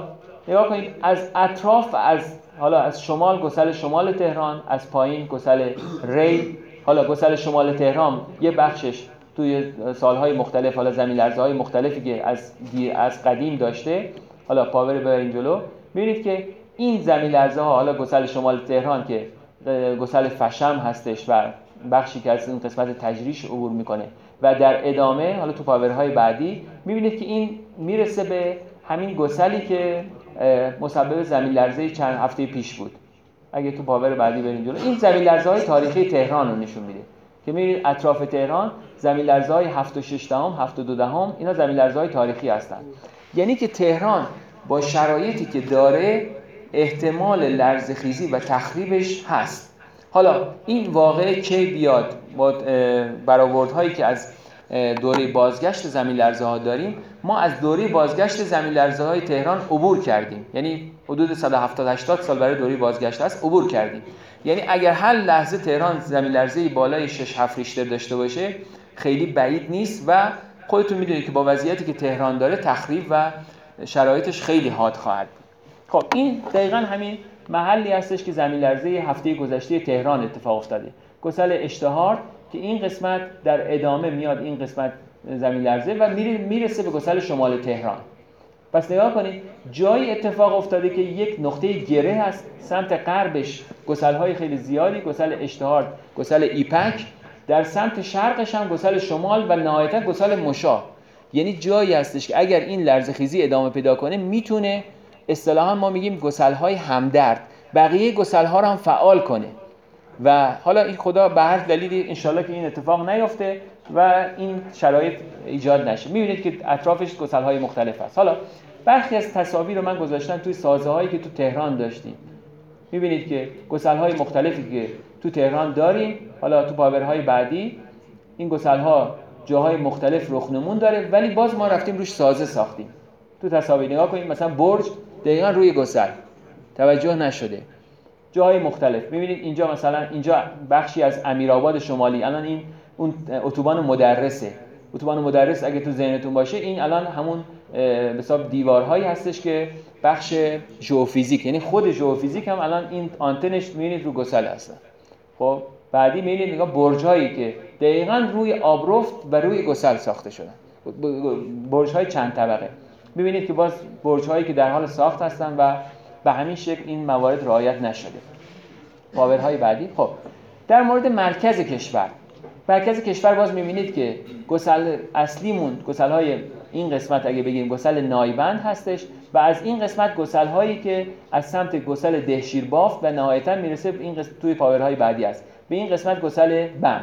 نگاه کنید از اطراف، از حالا از شمال گسل شمال تهران، از پایین گسل ری. حالا گسل شمال تهران یه بخشش توی سالهای مختلف، حالا زمین لرزه‌های مختلفی که از از قدیم داشته، حالا پاور ببرین جلو، می‌بینید که این زمین لرزه‌ها، حالا گسل شمال تهران که گسل فشم هستش و بخشی که از این قسمت تجریش عبور میکنه و در ادامه حالا تو پاورهای بعدی می‌بینید که این میرسه به همین گسلی که مسبب زمین لرزه چند هفته پیش بود. اگه تو پاور بعدی بریم جلو، این زمین لرزه‌های تاریخی تهران رو نشون میده که می‌بینید اطراف تهران زمین لرزه‌های هفت و شش دهم، هفت و دو دهم، اینا زمین لرزه‌های تاریخی هستند. یعنی که تهران با شرایطی که داره احتمال لرزه‌خیزی و تخریبش هست. حالا این واقعه کی بیاد با برآوردهایی که از دوره بازگشت زمین لرزه‌ها داریم، ما از دوره بازگشت زمین لرزه‌های تهران عبور کردیم، یعنی حدود صد و هفتاد هشتاد سال برای دوره بازگشت هست عبور کردیم. یعنی اگر هر لحظه تهران زمین لرزه‌ای بالای شش هفت ریشتر داشته باشه خیلی بعید نیست و خودتون میدونید که با وضعیتی که تهران داره تخریب و شرایطش خیلی حاد خواهد بود. خب این دقیقاً همین محلی هستش که زمین لرزه هفته گذشته تهران اتفاق افتاده. گسل اشتهار که این قسمت در ادامه میاد، این قسمت زمین لرزه و میرسه به گسل شمال تهران. پس نگاه کنید جایی اتفاق افتاده که یک نقطه گره هست، سمت غربش گسل‌های خیلی زیادی، گسل اشتهار، گسل ایپک، در سمت شرقش هم گسل شمال و نهایتا گسل مشا. یعنی جایی هستش که اگر این لرزه‌خیزی ادامه پیدا کنه میتونه اصطلاحاً ما میگیم گسل‌های همدرد بقیه گسل‌ها رو هم فعال کنه و حالا این خدا به هر دلیلی انشالله که این اتفاق نیفته و این شرایط ایجاد نشه. میبینید که اطرافش گسل‌های مختلف هست. حالا برخی از تصاویر رو من گذاشتم توی سازه‌هایی که تو تهران داشتیم. میبینید که گسل‌های مختلفی که تو تهران داریم، حالا تو پاورهای بعدی این گسل‌ها جاهای مختلف رخنمون داره ولی باز ما رفتیم روش سازه ساختیم. تو تصاویر نگاه کنید مثلا برج دقیقاً روی گسل توجه نشده. جاهای مختلف می‌بینید اینجا مثلا اینجا بخشی از امیرآباد شمالی، الان این اون اتوبان مدرسه. اتوبان مدرس اگه تو ذهنتون باشه این الان همون به حساب دیوارهایی هستش که بخش ژئوفیزیک، یعنی خود ژئوفیزیک هم الان این آنتنش می‌بینید رو گسل هستن. خب بعدی می‌بینید نگاه برج‌هایی که دقیقاً روی آبرفت و روی گسل ساخته شدن. برج‌های چند طبقه. می‌بینید که باز برج‌هایی که در حال ساخت هستن و به همین شکل این موارد رعایت نشده. پاورهای بعدی. خب در مورد مرکز کشور، مرکز کشور باز می‌بینید که گسل اصلیمون گسل‌های این قسمت اگه بگیم گسل نایبند هستش و از این قسمت گسل‌هایی که از سمت گسل دهشیربافت و نهایتاً میرسه این قسمت توی پاورهای بعدی است به این قسمت گسل بم.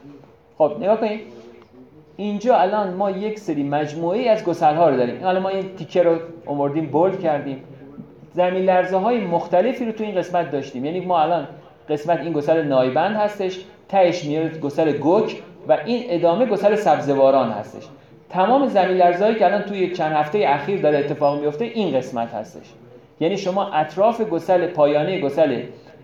خب نگاه کنید اینجا الان ما یک سری مجموعه‌ای از گسل‌ها رو داریم. الان ما این تیکه رو آوردیم بولد کردیم. زمین لرزه‌های مختلفی رو تو این قسمت داشتیم. یعنی ما الان قسمت این گسل نایبند هستش، تهش میاد گسل گوک و این ادامه گسل سبزواران هستش. تمام زمین لرزه‌هایی که الان توی چند هفته اخیر داره اتفاق میفته این قسمت هستش. یعنی شما اطراف گسل پایانه گسل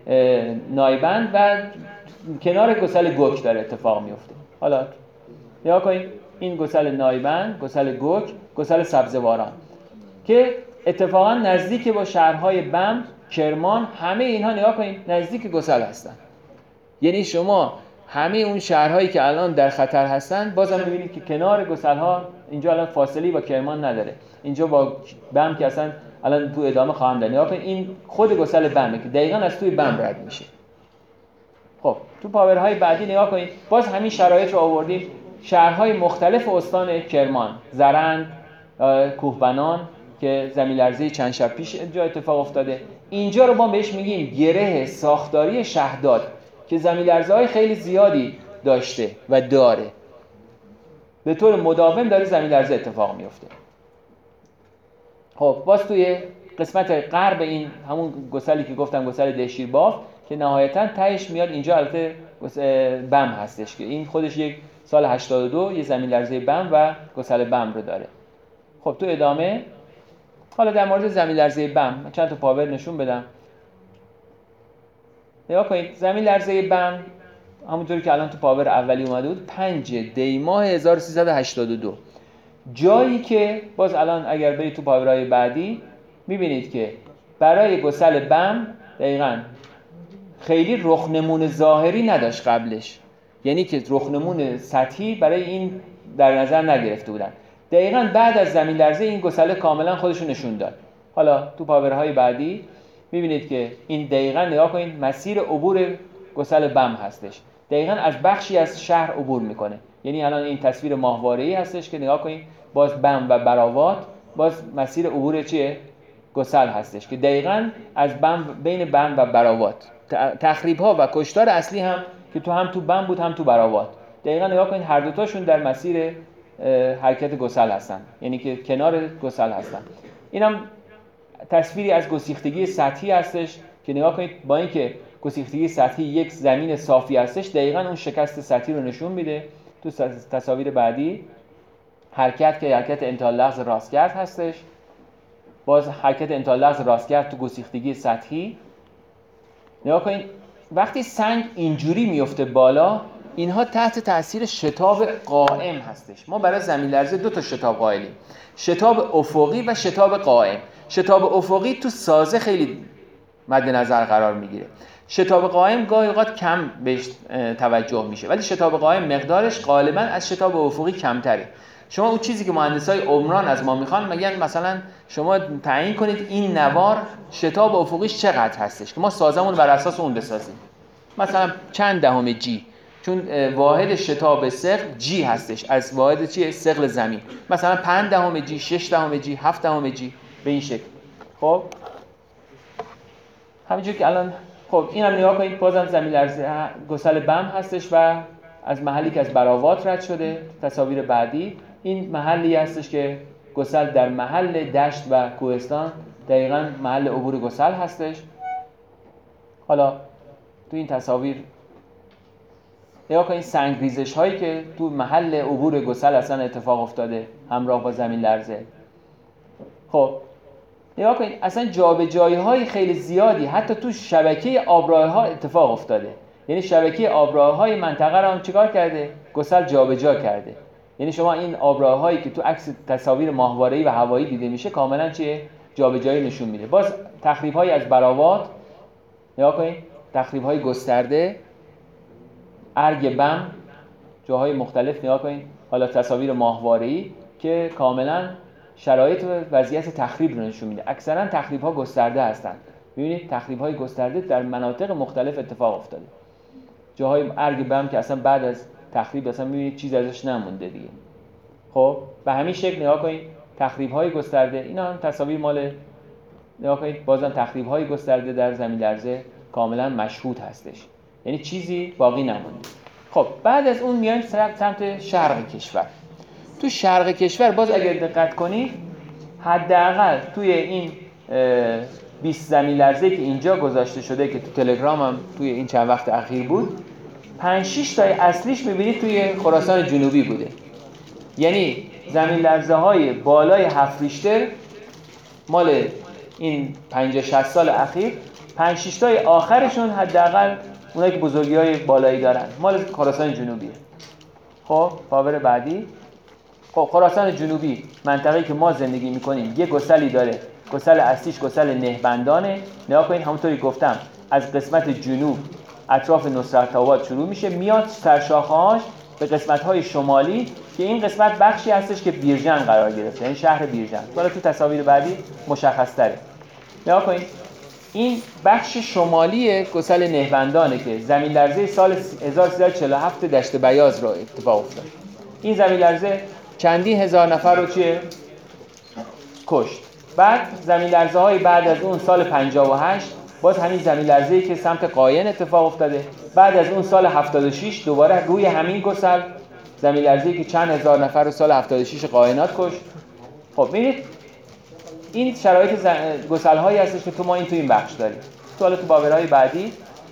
نایبند و کنار گسل گوک داره اتفاق میفته. حالا نگاه کنید این گسل نایبند، گسل گوک، گسل سبزواران که اتفاقا نزدیک با شهرهای بم، کرمان، همه اینها نگاه کنید نزدیک گسل هستن. یعنی شما همه اون شهرهایی که الان در خطر هستن بازم می‌بینید که کنار گسل‌ها اینجا الان فاصله با کرمان نداره. اینجا با بم که اصلا الان تو ادامه خواهم داد. نگاه کنید این خود گسل بمه که دقیقاً از توی بم رد میشه. خب تو پاورهای بعدی نگاه کنید باز همین شرایط رو آوردیم. شهرهای مختلف استان کرمان، زرند، کوهبنان که زمین لرزه چند شب پیش اینجا اتفاق افتاده. اینجا رو ما بهش میگیم گره ساختاری شهداد که زمین لرزه‌های خیلی زیادی داشته و داره. به طور مداوم داره زمین لرزه اتفاق میفته. خب باز توی قسمت غرب این همون گسلی که گفتم گسل دهشیربافت که نهایتاً تهش میاد اینجا البته بم هستش که این خودش یک سال هشتاد و دو یه زمین لرزه بم و گسل بم رو داره. خب تو ادامه حالا در مورد زمین لرزه بم چند تا پاور نشون بدم. نگاه کنید زمین لرزه بم همونطوری که الان تو پاور اولی اومده بود پنج دی ماه هزار و سیصد و هشتاد و دو. جایی که باز الان اگر برید تو پاورهای بعدی میبینید که برای گسل بم دقیقاً خیلی رخنمون ظاهری نداشت قبلش، یعنی که رخنمون سطحی برای این در نظر نگرفته بودن. دقیقاً بعد از زمین لرزه این گسله کاملا خودشو نشون داد. حالا تو پاورهای بعدی میبینید که این دقیقاً نگاه کنید مسیر عبور گسل بم هستش، دقیقاً از بخشی از شهر عبور میکنه. یعنی الان این تصویر ماهواره‌ای هستش که نگاه کنید باز بم و براوات باز مسیر عبور چیه؟ گسل هستش که دقیقاً از بم بین بم و براوات تخریب‌ها و کشتار اصلی هم که تو هم تو بم بود هم تو براوات. دقیقاً نگاه کنید هر دوتاشون در مسیر حرکت گسل هستن، یعنی که کنار گسل هستن. اینم تصویری از گسیختگی سطحی هستش که نگاه کنید با اینکه گسیختگی سطحی یک زمین صافی هستش دقیقاً اون شکست سطحی رو نشون میده. تو تصاویر بعدی حرکت که حرکت انتهای لحظ راستگرد هستش، باز حرکت انتهای لحظ راستگرد تو گسیختگی سطحی. نگاه کنید وقتی سنگ اینجوری میفته بالا، اینها تحت تاثیر شتاب قائم هستش. ما برای زمین لرزه دو تا شتاب قائلیم، شتاب افقی و شتاب قائم. شتاب افقی تو سازه خیلی مد نظر قرار میگیره، شتاب قائم گاهی اوقات کم بهش توجه میشه، ولی شتاب قائم مقدارش غالبا از شتاب افقی کمتره. شما اون چیزی که مهندسای عمران از ما میخوان میگن مثلا شما تعیین کنید این نوار شتاب افقیش چقدر هستش که ما سازمون بر اساس اون بسازیم. مثلا چند دهم جی، چون واحد شتاب ثقل جی هستش از واحد چیه؟ ثقل زمین. مثلا پنج دهم جی، شش دهم جی، هفت دهم جی به این شکل. خب همینجور که الان خب اینم نگاه کنید بازم زمین لرزه گسل بم هستش و از محلی که از براوات رد شده. تصاویر بعدی این محلی هستش که گسل در محل دشت و کوهستان دقیقاً محل عبور گسل هستش. حالا تو این تصاویر نگاه کنید سنگ ریزش هایی که تو محل عبور گسل اصلا اتفاق افتاده همراه با زمین لرزه. خب نگاه کنید اصلا جابجایی های خیلی زیادی حتی تو شبکه آبراه ها اتفاق افتاده. یعنی شبکه آبراه های منطقه رو هم چیکار کرده؟ گسل جابجا کرده. یعنی شما این آبراه هایی که تو عکس تصاویر ماهواره‌ای و هوایی دیده میشه کاملا چیه؟ جابجایی نشون میده. باز تخریب های از براوات نگاه کنید، تخریب های گسترده، ارگ بم جاهای مختلف نگاه کنید. حالا تصاویر ماهواره‌ای که کاملا شرایط و وضعیت تخریب رو نشون میده. اکثرا تخریب ها گسترده هستند. ببینید تخریب های گسترده در مناطق مختلف اتفاق افتاده. جاهای ارگ بم که اصلا بعد از تخریب اصلا میبینید چیز ازش نمونده دیگه. خب به همین شکل نگاه کنید تخریب های گسترده. اینا هم تصاویر مال نگاه کنید بازم تخریب های گسترده در زمین لرزه کاملا مشهود هستش، یعنی چیزی باقی نمونده. خب بعد از اون میایم سمت شرق کشور. تو شرق کشور باز اگر دقت کنید حداقل توی این بیست زمین لرزه که اینجا گذاشته شده که تو تلگرام هم توی این چند وقت اخیر بود، پنج شش تای اصلیش می‌بینید توی خراسان جنوبی بوده. یعنی زمین لرزه های بالای هفت ریشتر مال این پنجاه شصت سال اخیر، پنج شش تای آخرشون حداقل اونایی که بزرگی‌های بالایی دارن مال خراسان جنوبیه. خب پاور بعدی. خب خراسان جنوبی منطقه‌ای که ما زندگی می‌کنیم یه گسلی داره، گسل اصلیش گسل نهبندانه. نگاه کنید همونطوری گفتم از قسمت جنوب اطراف نصرت آباد شروع میشه میاد سرشاخه‌هاش به قسمت‌های شمالی که این قسمت بخشی هستش که بیرجن قرار گرفته، یعنی شهر بیرجن. حالا تو تصاویر بعدی مشخص‌تره. نگاه کنید این بخش شمالی گسل نهبندانه که زمین لرزه سال هزار و سیصد و چهل و هفت دشت بیاض رو اتفاق افتاد. این زمین لرزه چندین هزار نفر رو چیه؟ کشت. بعد زمین لرزه های بعد از اون سال پنجاه و هشت باز همین زمین لرزه‌ای که سمت قاین اتفاق افتاده. بعد از اون سال هفتاد و شش دوباره روی همین گسل زمین لرزه‌ای که چند هزار نفر رو سال هفتاد و شش قاینات کشت. خب ببینید این شرایط ز... گسل‌هایی هستش که تو ما این تو این بخش داریم. تو حالا تو باورهای بعدی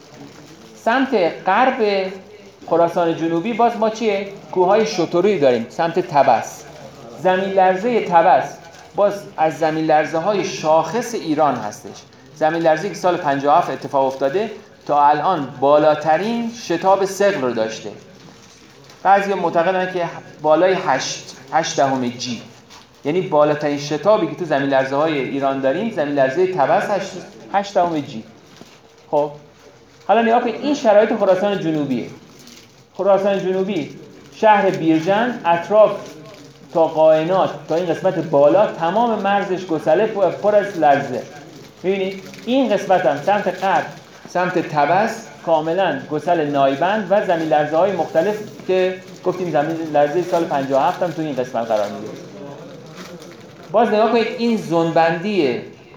سمت غرب خراسان جنوبی باز ما چیه؟ کوههای شترویی داریم سمت طبس. زمین لرزه طبس باز از زمین لرزه های شاخص ایران هستش. زمین لرزه‌ای که سال پنجاه و هفت اتفاق افتاده تا الان بالاترین شتاب ثقل رو داشته. بعضی معتقدن که بالای هشت هشت دهم جی. یعنی بالاترین شتابی که تو زمین لرزه های ایران داریم زمین لرزه طبس هشت دهم جی. خب حالا نگاه کنید این شرایط خراسان جنوبیه. خراسان جنوبی شهر بیرجند اطراف تا قائنات تا این قسمت بالا تمام مرزش گسله پر از لرزه. می‌بینید این قسمت هم سمت غرب سمت طبس کاملا گسل نایبند و زمین لرزه های مختلف که گفتیم زمین لرزه سال پنجاه و هفت هم تو این قسمت قرار میگیره. باز نگاه کنید این زونبندی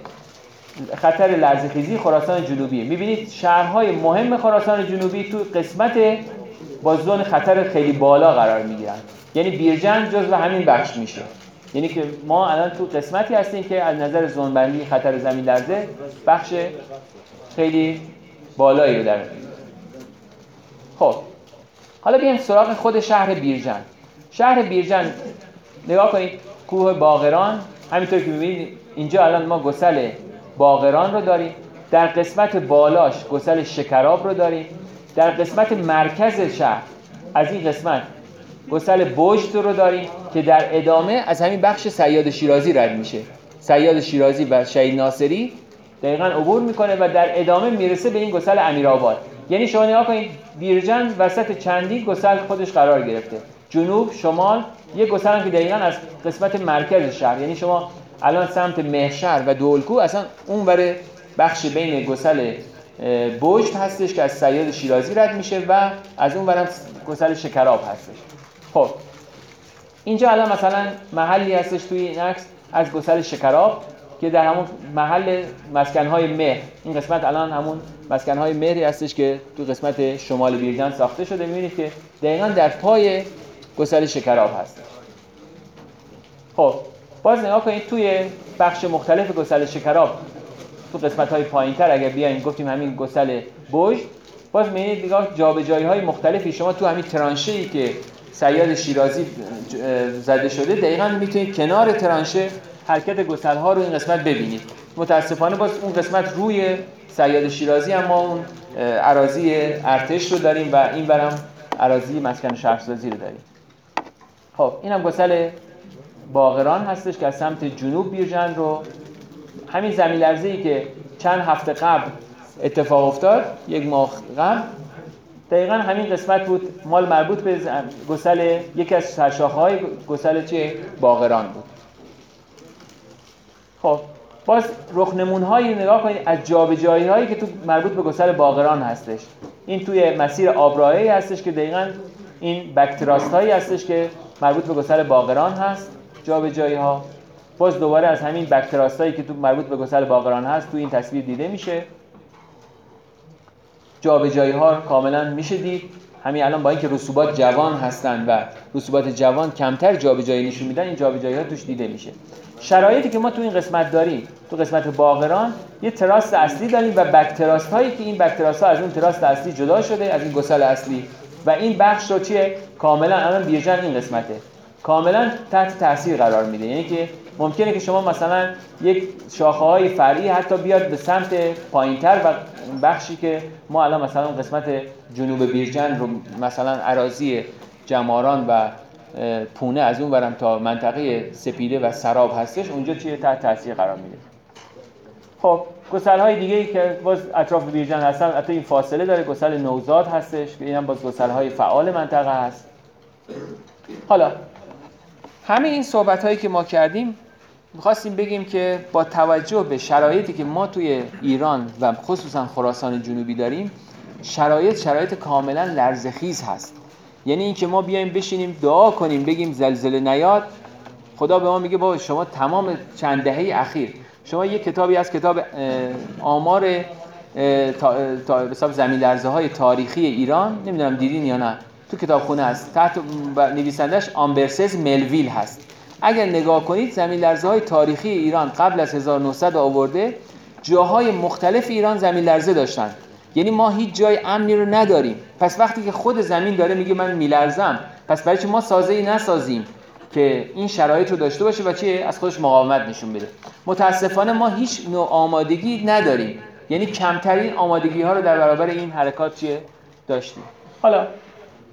خطر لرزه‌خیزی خراسان جنوبیه. می‌بینید شهرهای مهم خراسان جنوبی تو قسمت با زون خطر خیلی بالا قرار میگیرن. یعنی بیرجند جزو همین بخش میشه. یعنی که ما الان تو قسمتی هستیم که از نظر زونبندی خطر زمین لرزه بخش خیلی بالایی رو در. خب حالا بیایم سراغ خود شهر بیرجند. شهر بیرجند نگاه کنید کوه باقران، همینطور که می‌بینید اینجا الان ما گسل باقران رو داریم، در قسمت بالاش گسل شکراب رو داریم، در قسمت مرکز شهر از این قسمت گسل بجت رو داریم که در ادامه از همین بخش صیاد شیرازی رد میشه. صیاد شیرازی و شهید ناصری دقیقاً عبور میکنه و در ادامه میرسه به این گسل امیرآباد. یعنی شما نگاه کنید بیرجند وسط چندین گسل خودش قرار گرفته، جنوب، شمال، یک گسل هم که دقیقاً از قسمت مرکز شهر، یعنی شما الان سمت مهشهر و دولکو اصلا اون بره بخش بین گسل بجت هستش که از صیاد شیرازی رد میشه و از اون برم گسل شکراب هستش. خب اینجا الان مثلا محلی هستش توی این عکس از گسل شکراب که در همون محل مسکن‌های مهر، این قسمت الان همون مسکن‌های مهری هستش که تو قسمت شمال بیرجند ساخته شده. می‌بینید که دقیقاً در پای گسل شکراب هست. خب باز نگاه کنید توی بخش مختلف گسل شکراب تو قسمت‌های پایین‌تر اگر بیاین گفتیم همین گسل بجت، باز می‌بینید نگاه جابجایی‌های مختلفی شما تو همین ترانشه‌ای که صیاد شیرازی زده شده دقیقاً می‌تونید کنار ترانشه حرکت گسل‌ها رو این قسمت ببینید. متأسفانه باز اون قسمت روی صیاد شیرازی هم ما اون اراضی ارتش رو داریم و این برم اراضی مسکن شهرسازی رو داریم. خب اینم گسل باقران هستش که از سمت جنوب بیرجند رو همین زمین لرزه‌ای که چند هفته قبل اتفاق افتاد، یک ماه قبل، دقیقاً همین قسمت بود، مال مربوط به گسل یکی از سرشاخه‌های گسل چه باقران بود. خب باز رخنمون‌هایی نگاه کنید از جابجایی‌هایی که تو مربوط به گسل باقران هستش. این توی مسیر آبراهی هستش که دقیقاً این بکتراست‌هایی هستش که مربوط به گسل باقران هست جابجایی‌ها. باز دوباره از همین بکتراستایی که تو مربوط به گسل باقران هست تو این تصویر دیده میشه. جابجایی‌ها کاملا میشه دید. همین الان با اینکه رسوبات جوان هستن و رسوبات جوان کمتر جابجایی نشون میدن، این جابجایی‌ها توش دیده میشه. شرایطی که ما تو این قسمت داریم، تو قسمت باقران یه تراست اصلی داریم و بکتراست هایی که این بکتراست ها از اون تراست اصلی جدا شده، از این گسل اصلی، و این بخش رو چیه کاملا الان بیرجند این قسمته کاملا تحت تاثیر قرار میده. یعنی که ممکنه که شما مثلا یک شاخه‌های فرعی حتی بیاد به سمت پایینتر و بخشی که ما الان مثلا قسمت جنوب بیرجند رو مثلا اراضی جماران و پونه از اون برم تا منطقه سپیده و سراب هستش، اونجا چیه تحت تاثیر قرار میده. خب گسل‌های دیگه‌ای که باز اطراف بیرجند هستن، البته این فاصله داره، گسل نوزاد هستش که اینم باز گسل‌های فعال منطقه هست. حالا همه این صحبت‌هایی که ما کردیم می‌خواستیم بگیم که با توجه به شرایطی که ما توی ایران و خصوصا خراسان جنوبی داریم، شرایط شرایط کاملا لرزه‌خیز هست. یعنی این که ما بیایم بشینیم دعا کنیم بگیم زلزله نیاد، خدا به ما میگه بابا شما تمام چند دهه اخیر شما یک کتابی از کتاب آمار به حساب زمین لرزه های تاریخی ایران، نمیدونم دیدین یا نه، تو کتابخونه هست، تحت نویسندش آمبرسز ملویل هست. اگر نگاه کنید زمین لرزه های تاریخی ایران قبل از هزار و نهصد آورده جاهای مختلف ایران زمین لرزه داشتن. یعنی ما هیچ جای امنی رو نداریم. پس وقتی که خود زمین داره میگه من میلرزم، پس برای چی ما سازه‌ای نسازیم که این شرایط رو داشته باشه و چیه از خودش مقاومت نشون بده. متاسفانه ما هیچ نوع آمادگی نداریم، یعنی کمترین آمادگی ها رو در برابر این حرکات چیه داشتیم. حالا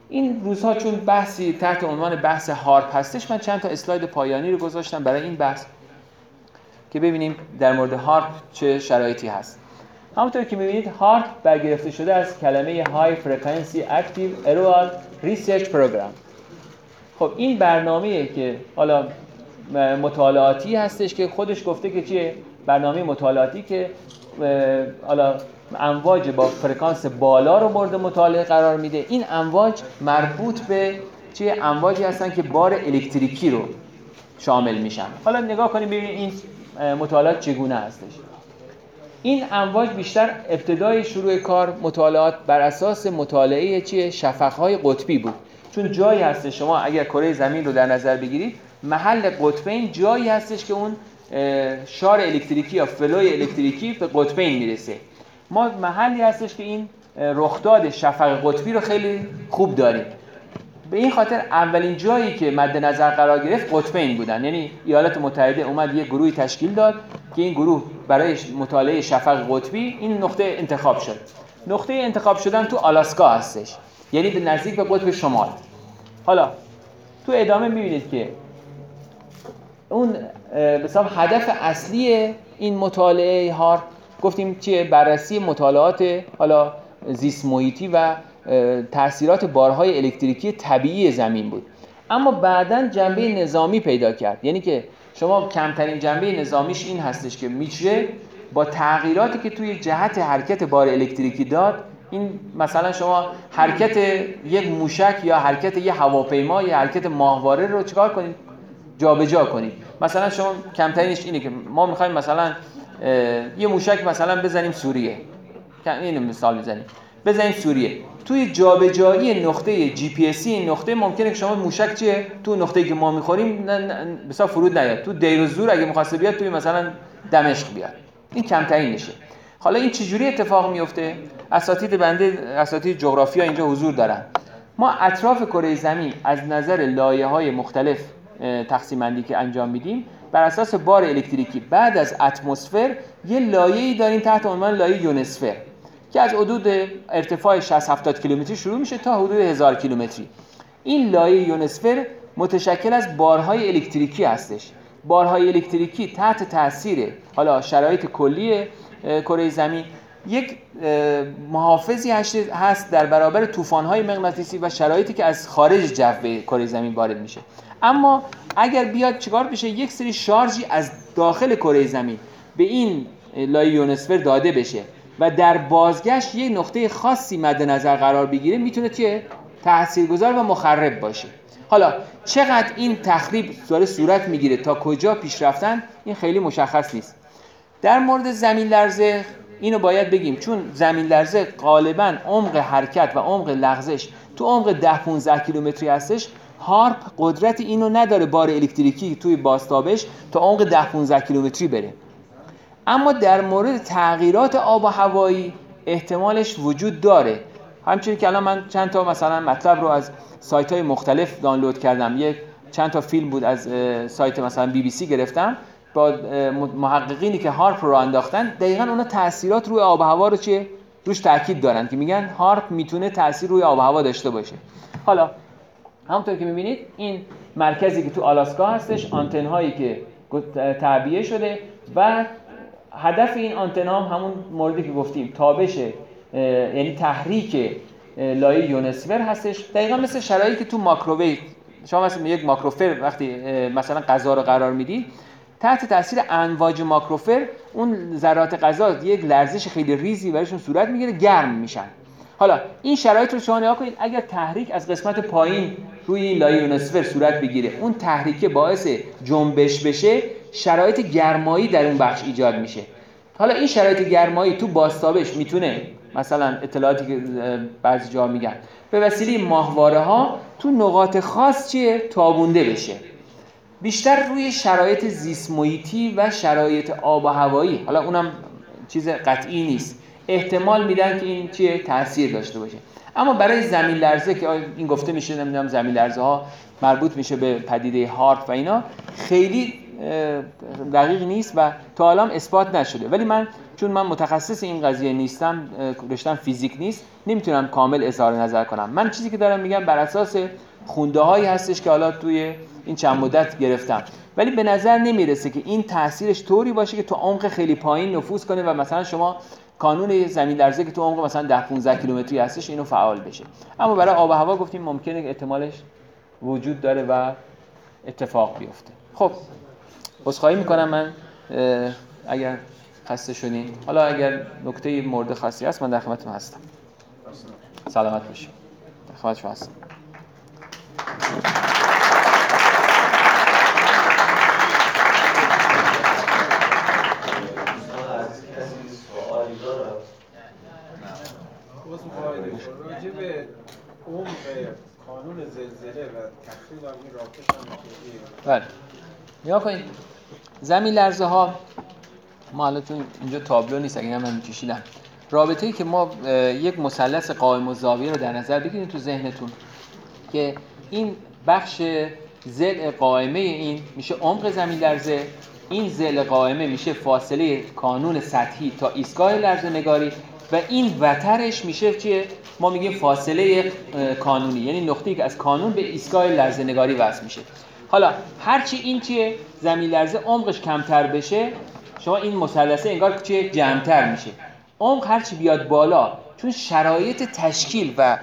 این روزها چون بحثی تحت عنوان بحث هارپ هستش، من چند تا اسلاید پایانی رو گذاشتم برای این بحث که ببینیم در مورد هارپ چه شرایطی هست. همونطور که می‌بینید هارپ برگرفته شده از کلمه High Frequency Active Aerial Research Program. خب این برنامه‌ای که حالا مطالعاتی هستش که خودش گفته که چیه؟ برنامه مطالعاتی که حالا امواج با فرکانس بالا رو مورد مطالعه قرار میده. این امواج مربوط به چیه؟ امواجی هستن که بار الکتریکی رو شامل میشن. حالا نگاه کنیم ببینید این مطالعات چگونه هستش. این امواج بیشتر ابتدای شروع کار مطالعات بر اساس مطالعه چیه؟ شفق‌های قطبی بود. چون جایی هستش شما اگر کره زمین رو در نظر بگیرید، محل قطبین جایی هستش که اون شار الکتریکی یا فلوی الکتریکی به قطبین میرسه. ما محلی هستش که این رخداد شفق قطبی رو خیلی خوب داریم. به این خاطر اولین جایی که مد نظر قرار گرفت قطبین بودن. یعنی ایالات متحده اومد یک گروهی تشکیل داد که این گروه برای مطالعه شفق قطبی این نقطه انتخاب شد. نقطه انتخاب شدن تو آلاسکا هستش، یعنی به نزدیک به قطب شمال. حالا تو ادامه می‌بینید که اون به حساب هدف اصلی این مطالعه هارپ گفتیم چیه؟ بررسی مطالعات حالا زیست محیطی و تأثیرات بارهای الکتریکی طبیعی زمین بود. اما بعداً جنبه نظامی پیدا کرد. یعنی که شما کمترین جنبه نظامیش این هستش که میشه با تغییراتی که توی جهت حرکت بار الکتریکی داد، این مثلا شما حرکت یک موشک یا حرکت یک هواپیما یا حرکت ماهواره رو چیکار کنید؟ جابجا کنید. مثلا شما کمترینش اینه که ما می‌خوایم مثلا یه موشک مثلا بزنیم سوریه. اینو مثال بزنیم. بزنیم سوریه. توی جابجایی نقطه جی پی اس این نقطه ممکنه که شما موشک چیه؟ تو نقطه‌ای که ما می‌خوریم مثلا فرود نیاد. تو دیر و زور اگه می‌خواسته بیاد توی مثلا دمشق بیاد. این کمترین میشه. حالا این چجوری اتفاق میفته؟ اساتید بنده اساتید جغرافیا اینجا حضور دارن. ما اطراف کره زمین از نظر لایه‌های مختلف تقسیم بندی که انجام میدیم بر اساس بار الکتریکی بعد از اتمسفر یه لایه‌ای داریم تحت عنوان لایه یونسفر که از حدود ارتفاع شصت هفتاد کیلومتری شروع میشه تا حدود هزار کیلومتری. این لایه یونسفر متشکل از بارهای الکتریکی هستش. بارهای الکتریکی تحت تاثیر حالا شرایط کلی کره زمین یک محافظی هست در برابر طوفان‌های مغناطیسی و شرایطی که از خارج جو کره زمین وارد میشه. اما اگر بیاد چیکار بشه؟ یک سری شارژی از داخل کره زمین به این لایه یونسفر داده بشه و در بازگشت یک نقطه خاصی مد نظر قرار بگیره، میتونه چه تاثیرگذار و مخرب باشه. حالا چقدر این تخریب داره صورت میگیره، تا کجا پیش رفتن، این خیلی مشخص نیست. در مورد زمین لرزه اینو باید بگیم، چون زمین لرزه غالباً عمق حرکت و عمق لغزش تو عمق ده پانزده کیلومتری هستش. هارپ قدرت اینو نداره بار الکتریکی توی بازتابش تا عمق ده پانزده کیلومتری بره. اما در مورد تغییرات آب و هوایی احتمالش وجود داره. همچنین که الان من چند تا مثلا مطلب رو از سایت‌های مختلف دانلود کردم. یک چند تا فیلم بود از سایت مثلا بی بی سی گرفتم با محققینی که هارپ رو انداختن. دقیقاً اونا تأثیرات روی آب و هوا رو چه روش تاکید دارن که میگن هارپ میتونه تأثیر روی آب و هوا داشته باشه. حالا همونطور که میبینید این مرکزی که تو آلاسکا هستش، آنتن هایی که تعبیه شده و هدف این آنتن ها هم همون موردی که گفتیم تابش یعنی تحریک لایه یونسفر هستش. دقیقاً مثل شرایطی که تو ماکروویو شما مثلا یک ماکروفر وقتی مثلا غذا رو قرار میدی تحت تاثیر امواج ماکروفر اون ذرات غذا یک لرزش خیلی ریزی براشون صورت میگیره، گرم میشن. حالا این شرایط رو شما نگاه کنید، اگر تحریک از قسمت پایین روی این لایه یونسفر صورت بگیره، اون تحریک باعث جنبش بشه، شرایط گرمایی در اون بخش ایجاد میشه. حالا این شرایط گرمایی تو بازتابش میتونه مثلا اطلاعاتی که بعضی جا میگن به وسیله ماهواره ها تو نقاط خاص چیه تابونده بشه. بیشتر روی شرایط زیست محیطی و شرایط آب و هوایی، حالا اونم چیز قطعی نیست، احتمال میدن که این چیه تأثیر داشته باشه. اما برای زمین لرزه که این گفته میشه نمیدونم زمین لرزه ها مربوط میشه به پدیده هارپ و اینا، خیلی دقیق نیست و تا الان اثبات نشده. ولی من چون من متخصص این قضیه نیستم، رشتم فیزیک نیست، نمیتونم کامل اظهار نظر کنم. من چیزی که دارم میگم بر اساس خونده هایی هستش که حالا توی این چند مدت گرفتم، ولی به نظر نمیرسه که این تاثیرش طوری باشه که تو عمق خیلی پایین نفوذ کنه و مثلا شما کانون زمین لرزه که تو عمق مثلا ده پانزده کیلومتری هستش اینو فعال بشه. اما برای آب و هوا گفتیم ممکنه احتمالش وجود داره و اتفاق بیفته. خب عذرخواهی میکنم من اگر خسته شدین. حالا اگر نکته مورد خاصی هست من در خدمتتون هستم. سلامت باشید. در خدمت شما هستم. راجع به عمق قانون زلزله و تخریب این رابطه‌ش هم میشه. بله. نیا کنید. زمین لرزه ها ما حالا چون اینجا تابلو نیست اگه من می‌کشیدم. رابطه‌ای که ما یک مثلث قائم الزاویه رو در نظر بگیرید تو ذهنتون که این بخش ضلع قائمه این میشه عمق زمین لرزه، این ضلع قائمه میشه فاصله کانون سطحی تا ایستگاه لرزه‌نگاری و این وترش میشه که ما میگیم فاصله کانونی، یعنی نقطه‌ای که از کانون به ایستگاه لرزه‌نگاری وصل میشه. حالا هرچی این چیه زمین لرزه عمقش کمتر بشه، شما این مثلثه انگار چیه جمع‌تر میشه. عمق هرچی بیاد بالا چون شرایط تشکیل و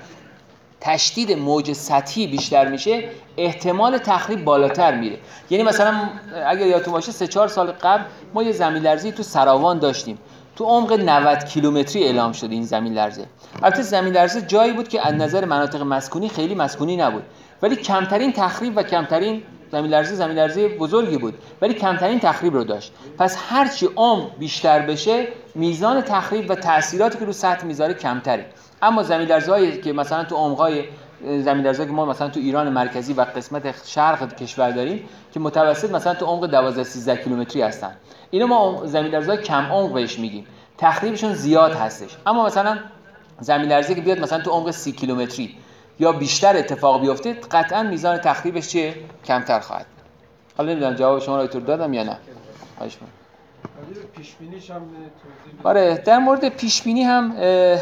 تشدید موج سطحی بیشتر میشه، احتمال تخریب بالاتر میره. یعنی مثلا اگر یادتون باشه سه چهار سال قبل ما یه زمین لرزه‌ای تو سراوان داشتیم، تو عمق نود کیلومتری اعلام شد این زمین لرزه. البته زمین لرزه جایی بود که از نظر مناطق مسکونی خیلی مسکونی نبود، ولی کمترین تخریب و کمترین زمین لرزه زمین لرزه بزرگی بود ولی کمترین تخریب رو داشت. پس هرچی عمق بیشتر بشه میزان تخریب و تأثیراتی که رو سطح میذاره کمتره. اما زمین لرزه‌هایی که مثلا تو عمق‌های زمین لرزه‌ای که ما مثلا تو ایران مرکزی و قسمت شرق کشور داریم که متوسط مثلا تو عمق دوازده سیزده کیلومتری هستن، اینا ما زمین لرزه‌های کم عمق بهش میگیم، تخریبشون زیاد هستش. اما مثلا زمین لرزه‌ای که بیاد مثلا تو عمق سی کیلومتری یا بیشتر اتفاق بیفته، قطعاً میزان تخریبش چه کمتر خواهد. حالا نمیدونم جواب شما رو اینطور دادم یا نه. خواهش می‌کنم. پیش بینیش هم توضیح. آره، در مورد پیش بینی هم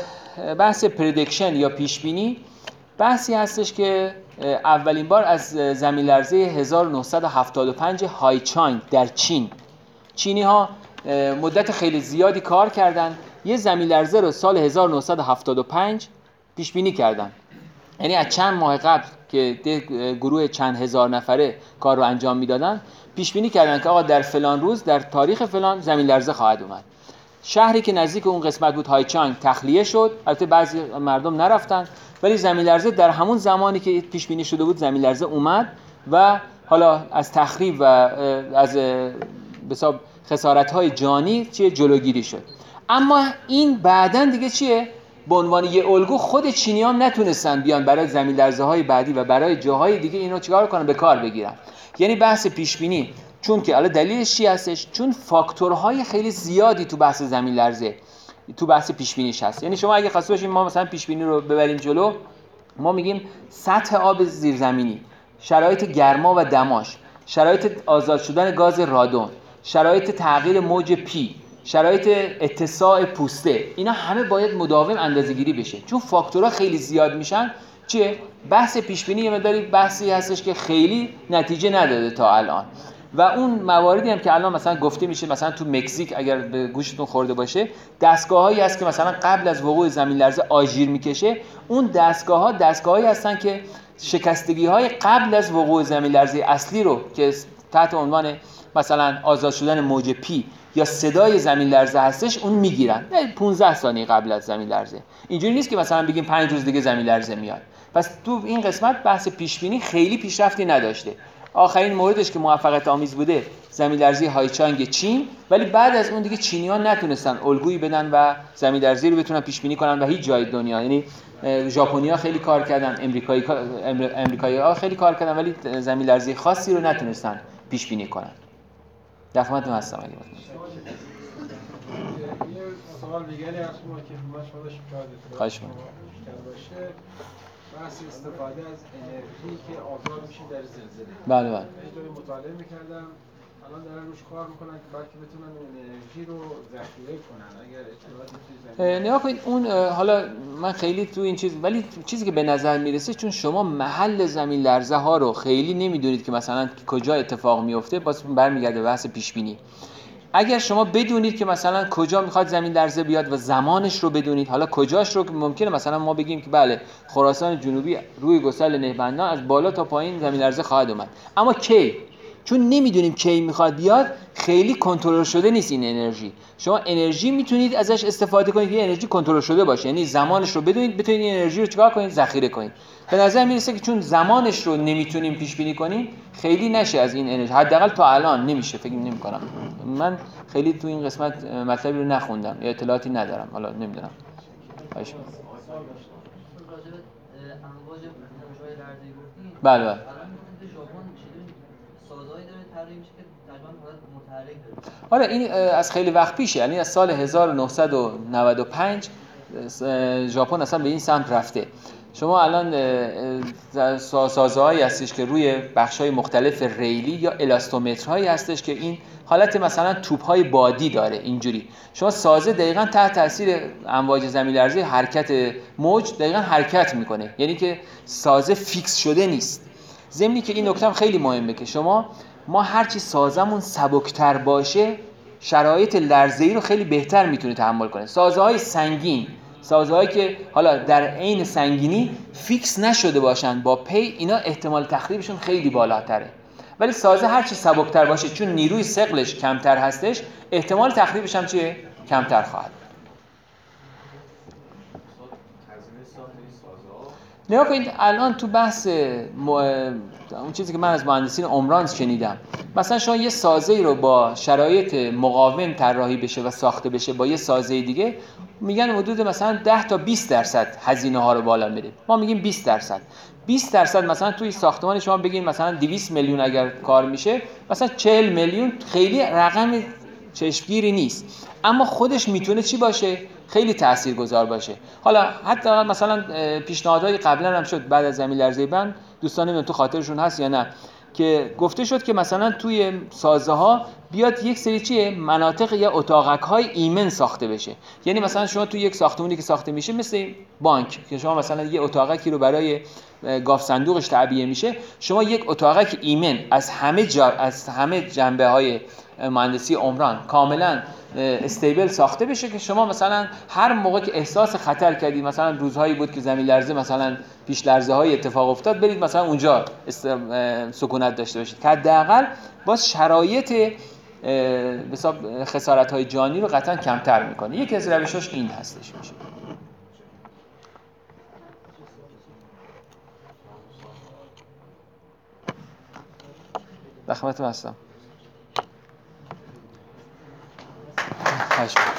بحث پردیکشن یا پیش بینی بحثی هستش که اولین بار از زمین لرزه هزار و نهصد و هفتاد و پنج هایچانگ در چین، چینی ها مدت خیلی زیادی کار کردن، یه زمین لرزه رو سال هزار و نهصد و هفتاد و پنج پیش بینی کردن. یعنی از چند ماه قبل که گروه چند هزار نفره کار رو انجام میدادن پیش بینی کردن که آقا در فلان روز در تاریخ فلان زمین لرزه خواهد اومد. شهری که نزدیک اون قسمت بود هایچانگ تخلیه شد، البته بعضی مردم نرفتن، ولی زمین لرزه در همون زمانی که پیش بینی شده بود زمین لرزه اومد و حالا از تخریب و از به حساب خسارت‌های جانی چیه جلوگیری شد. اما این بعداً دیگه چیه؟ به عنوان یه الگو خود چینی‌ها نتونستن بیان برای زمین لرزه‌های بعدی و برای جاهای دیگه اینو چیکار کنن به کار بگیرن. یعنی بحث پیش بینی چون که حالا دلیلش چی هستش؟ چون فاکتورهای خیلی زیادی تو بحث زمین لرزه تو بحث پیش بینیش هست. یعنی شما اگه خواسته باشین ما مثلا پیش بینی رو ببریم جلو، ما میگیم سطح آب زیرزمینی، شرایط گرما و دماش، شرایط آزاد شدن گاز رادون، شرایط تغییر موج پی، شرایط اتساع پوسته، اینا همه باید مداوم اندازه‌گیری بشه. چون فاکتورها خیلی زیاد میشن چیه؟ بحث پیش بینی یه مقداری بحثی هستش که خیلی نتیجه نداده تا الان. و اون مواردی هم که الان مثلا گفته میشه، مثلا تو مکزیک اگر به گوشتون خورده باشه دستگاه‌هایی هست که مثلا قبل از وقوع زمین لرزه آژیر میکشه. اون دستگاه‌ها دستگاهایی هستن که شکستگی‌های قبل از وقوع زمین لرزه اصلی رو که تحت عنوان مثلا آزاد شدن موج پی یا صدای زمین لرزه هستش اون میگیرن پانزده ثانیه قبل از زمین لرزه. اینجوری نیست که مثلا بگیم پنج روز دیگه زمین لرزه میاد. پس تو این قسمت بحث پیش بینی خیلی پیشرفتی نداشته. آخرین موردش که موفقیت آمیز بوده زمین لرزه هایچانگ چین، ولی بعد از اون دیگه چینی‌ها نتونستن الگویی بدن و زمین لرزه رو بتونن پیش بینی کنن و هیچ جای دنیا، یعنی ژاپنی‌ها خیلی کار کردن، امریکایی امریکایی‌ها خیلی کار کردن ولی زمین لرزه خاصی رو نتونستن پیش بینی کنن. در خدمتتون هستم. اگه یه سوال دیگری از شما که ما شما شکایت خواهش می‌کنم. بحث استفاده از انرژی که آزاد میشه در زلزله. بله بله. اینطوری مطالعه می‌کردم الان دارن روش کار میکنن که بعد که بتونن اون انرژی رو ذخیره کنن اگر اطلاعاتی توی زمین. نیا کنید اون حالا من خیلی تو این چیز، ولی چیزی که به نظر میرسه چون شما محل زمین لرزه ها رو خیلی نمیدونید که مثلا کجا اتفاق میفته، باز برمیگرده بحث پیش بینی. اگر شما بدونید که مثلا کجا میخواد زمین لرزه بیاد و زمانش رو بدونید، حالا کجاش رو ممکنه مثلا ما بگیم که بله خراسان جنوبی روی گسل نهبندان از بالا تا پایین زمین لرزه خواهد اومد، اما کی؟ چون نمیدونیم کی میخواد بیاد، خیلی کنترل شده نیست این انرژی. شما انرژی میتونید ازش استفاده کنید که انرژی کنترل شده باشه، یعنی زمانش رو بدونید بتونید این انرژی رو چیکار کنید؟ ذخیره کنید. به نظر میرسه که چون زمانش رو نمیتونیم پیش بینی کنیم، خیلی نشه از این انرژی، حداقل تا الان نمیشه، فکر نمی‌کنم. من خیلی تو این قسمت مطلبی رو نخوندم یا اطلاعاتی ندارم، حالا نمیدونم. باشه. بله بله. آره این از خیلی وقت پیشه، یعنی از سال هزار و نهصد و نود و پنج ژاپن اصلا به این سمت رفته. شما الان سازه‌هایی هستش که روی بخش‌های مختلف ریلی یا الاستومترهایی هستش که این حالت مثلا توپ‌های بادی داره. اینجوری شما سازه دقیقاً تحت تاثیر امواج زمین لرزه حرکت موج دقیقاً حرکت میکنه، یعنی که سازه فیکس شده نیست. ضمنی که این نکته خیلی مهمه که شما ما هرچی سازمون سبکتر باشه شرایط لرزه‌ای رو خیلی بهتر میتونه تحمل کنه. سازه‌های سنگین، سازه‌هایی که حالا در عین سنگینی فیکس نشده باشن با پی، اینا احتمال تخریبشون خیلی بالاتره. ولی سازه هرچی سبکتر باشه چون نیروی ثقلش کمتر هستش، احتمال تخریبش هم چیه؟ کمتر خواهد. نگاه کنید الان تو بحث م... اون چیزی که من از مهندسین عمران شنیدم، مثلا شما یه سازه‌ای رو با شرایط مقاوم طراحی بشه و ساخته بشه با یه سازه دیگه، میگن حدود مثلا ده تا بیست درصد هزینه ها رو بالا میره. ما میگیم بیست درصد. بیست درصد مثلا توی ساختمان شما بگین مثلا دویست میلیون اگر کار میشه، مثلا چهل میلیون خیلی رقم چشمگیری نیست، اما خودش میتونه چی باشه؟ خیلی تاثیرگذار باشه. حالا حتی مثلا پیشنهادهای قبلا هم شد بعد از زمین لرزه بند، دوستان نمیدونم تو خاطرشون هست یا نه، که گفته شد که مثلا توی سازه ها بیاد یک سری چیه مناطق یا اتاقک های ایمن ساخته بشه. یعنی مثلا شما توی یک ساختمانی که ساخته میشه مثل بانک که شما مثلا یه اتاقکی رو برای گاف صندوقش تعبیه میشه، شما یک اتاقک ایمن از همه جا از همه جنبه های مهندسی عمران کاملا استیبل ساخته بشه که شما مثلا هر موقع که احساس خطر کردید، مثلا روزهایی بود که زمین لرزه مثلا پیش لرزه های اتفاق افتاد، برید مثلا اونجا سکونت داشته باشید که حداقل باز شرایط حساب خسارت های جانی رو قطعا کمتر میکنه. یکی از روشاش این هستش میشه. بخمتون هستم. هشت.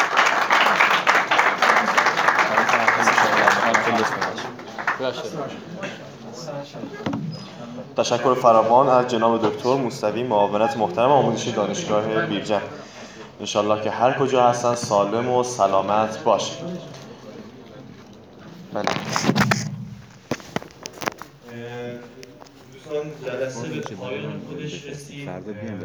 تشکر فراوان از جناب دکتر موسوی، معاونت محترم آموزشی دانشگاه بیرجند. انشالله که هر کجا هستن سالم و سلامت باشید. بله. دوستان جلسه به پایان خودش رسید.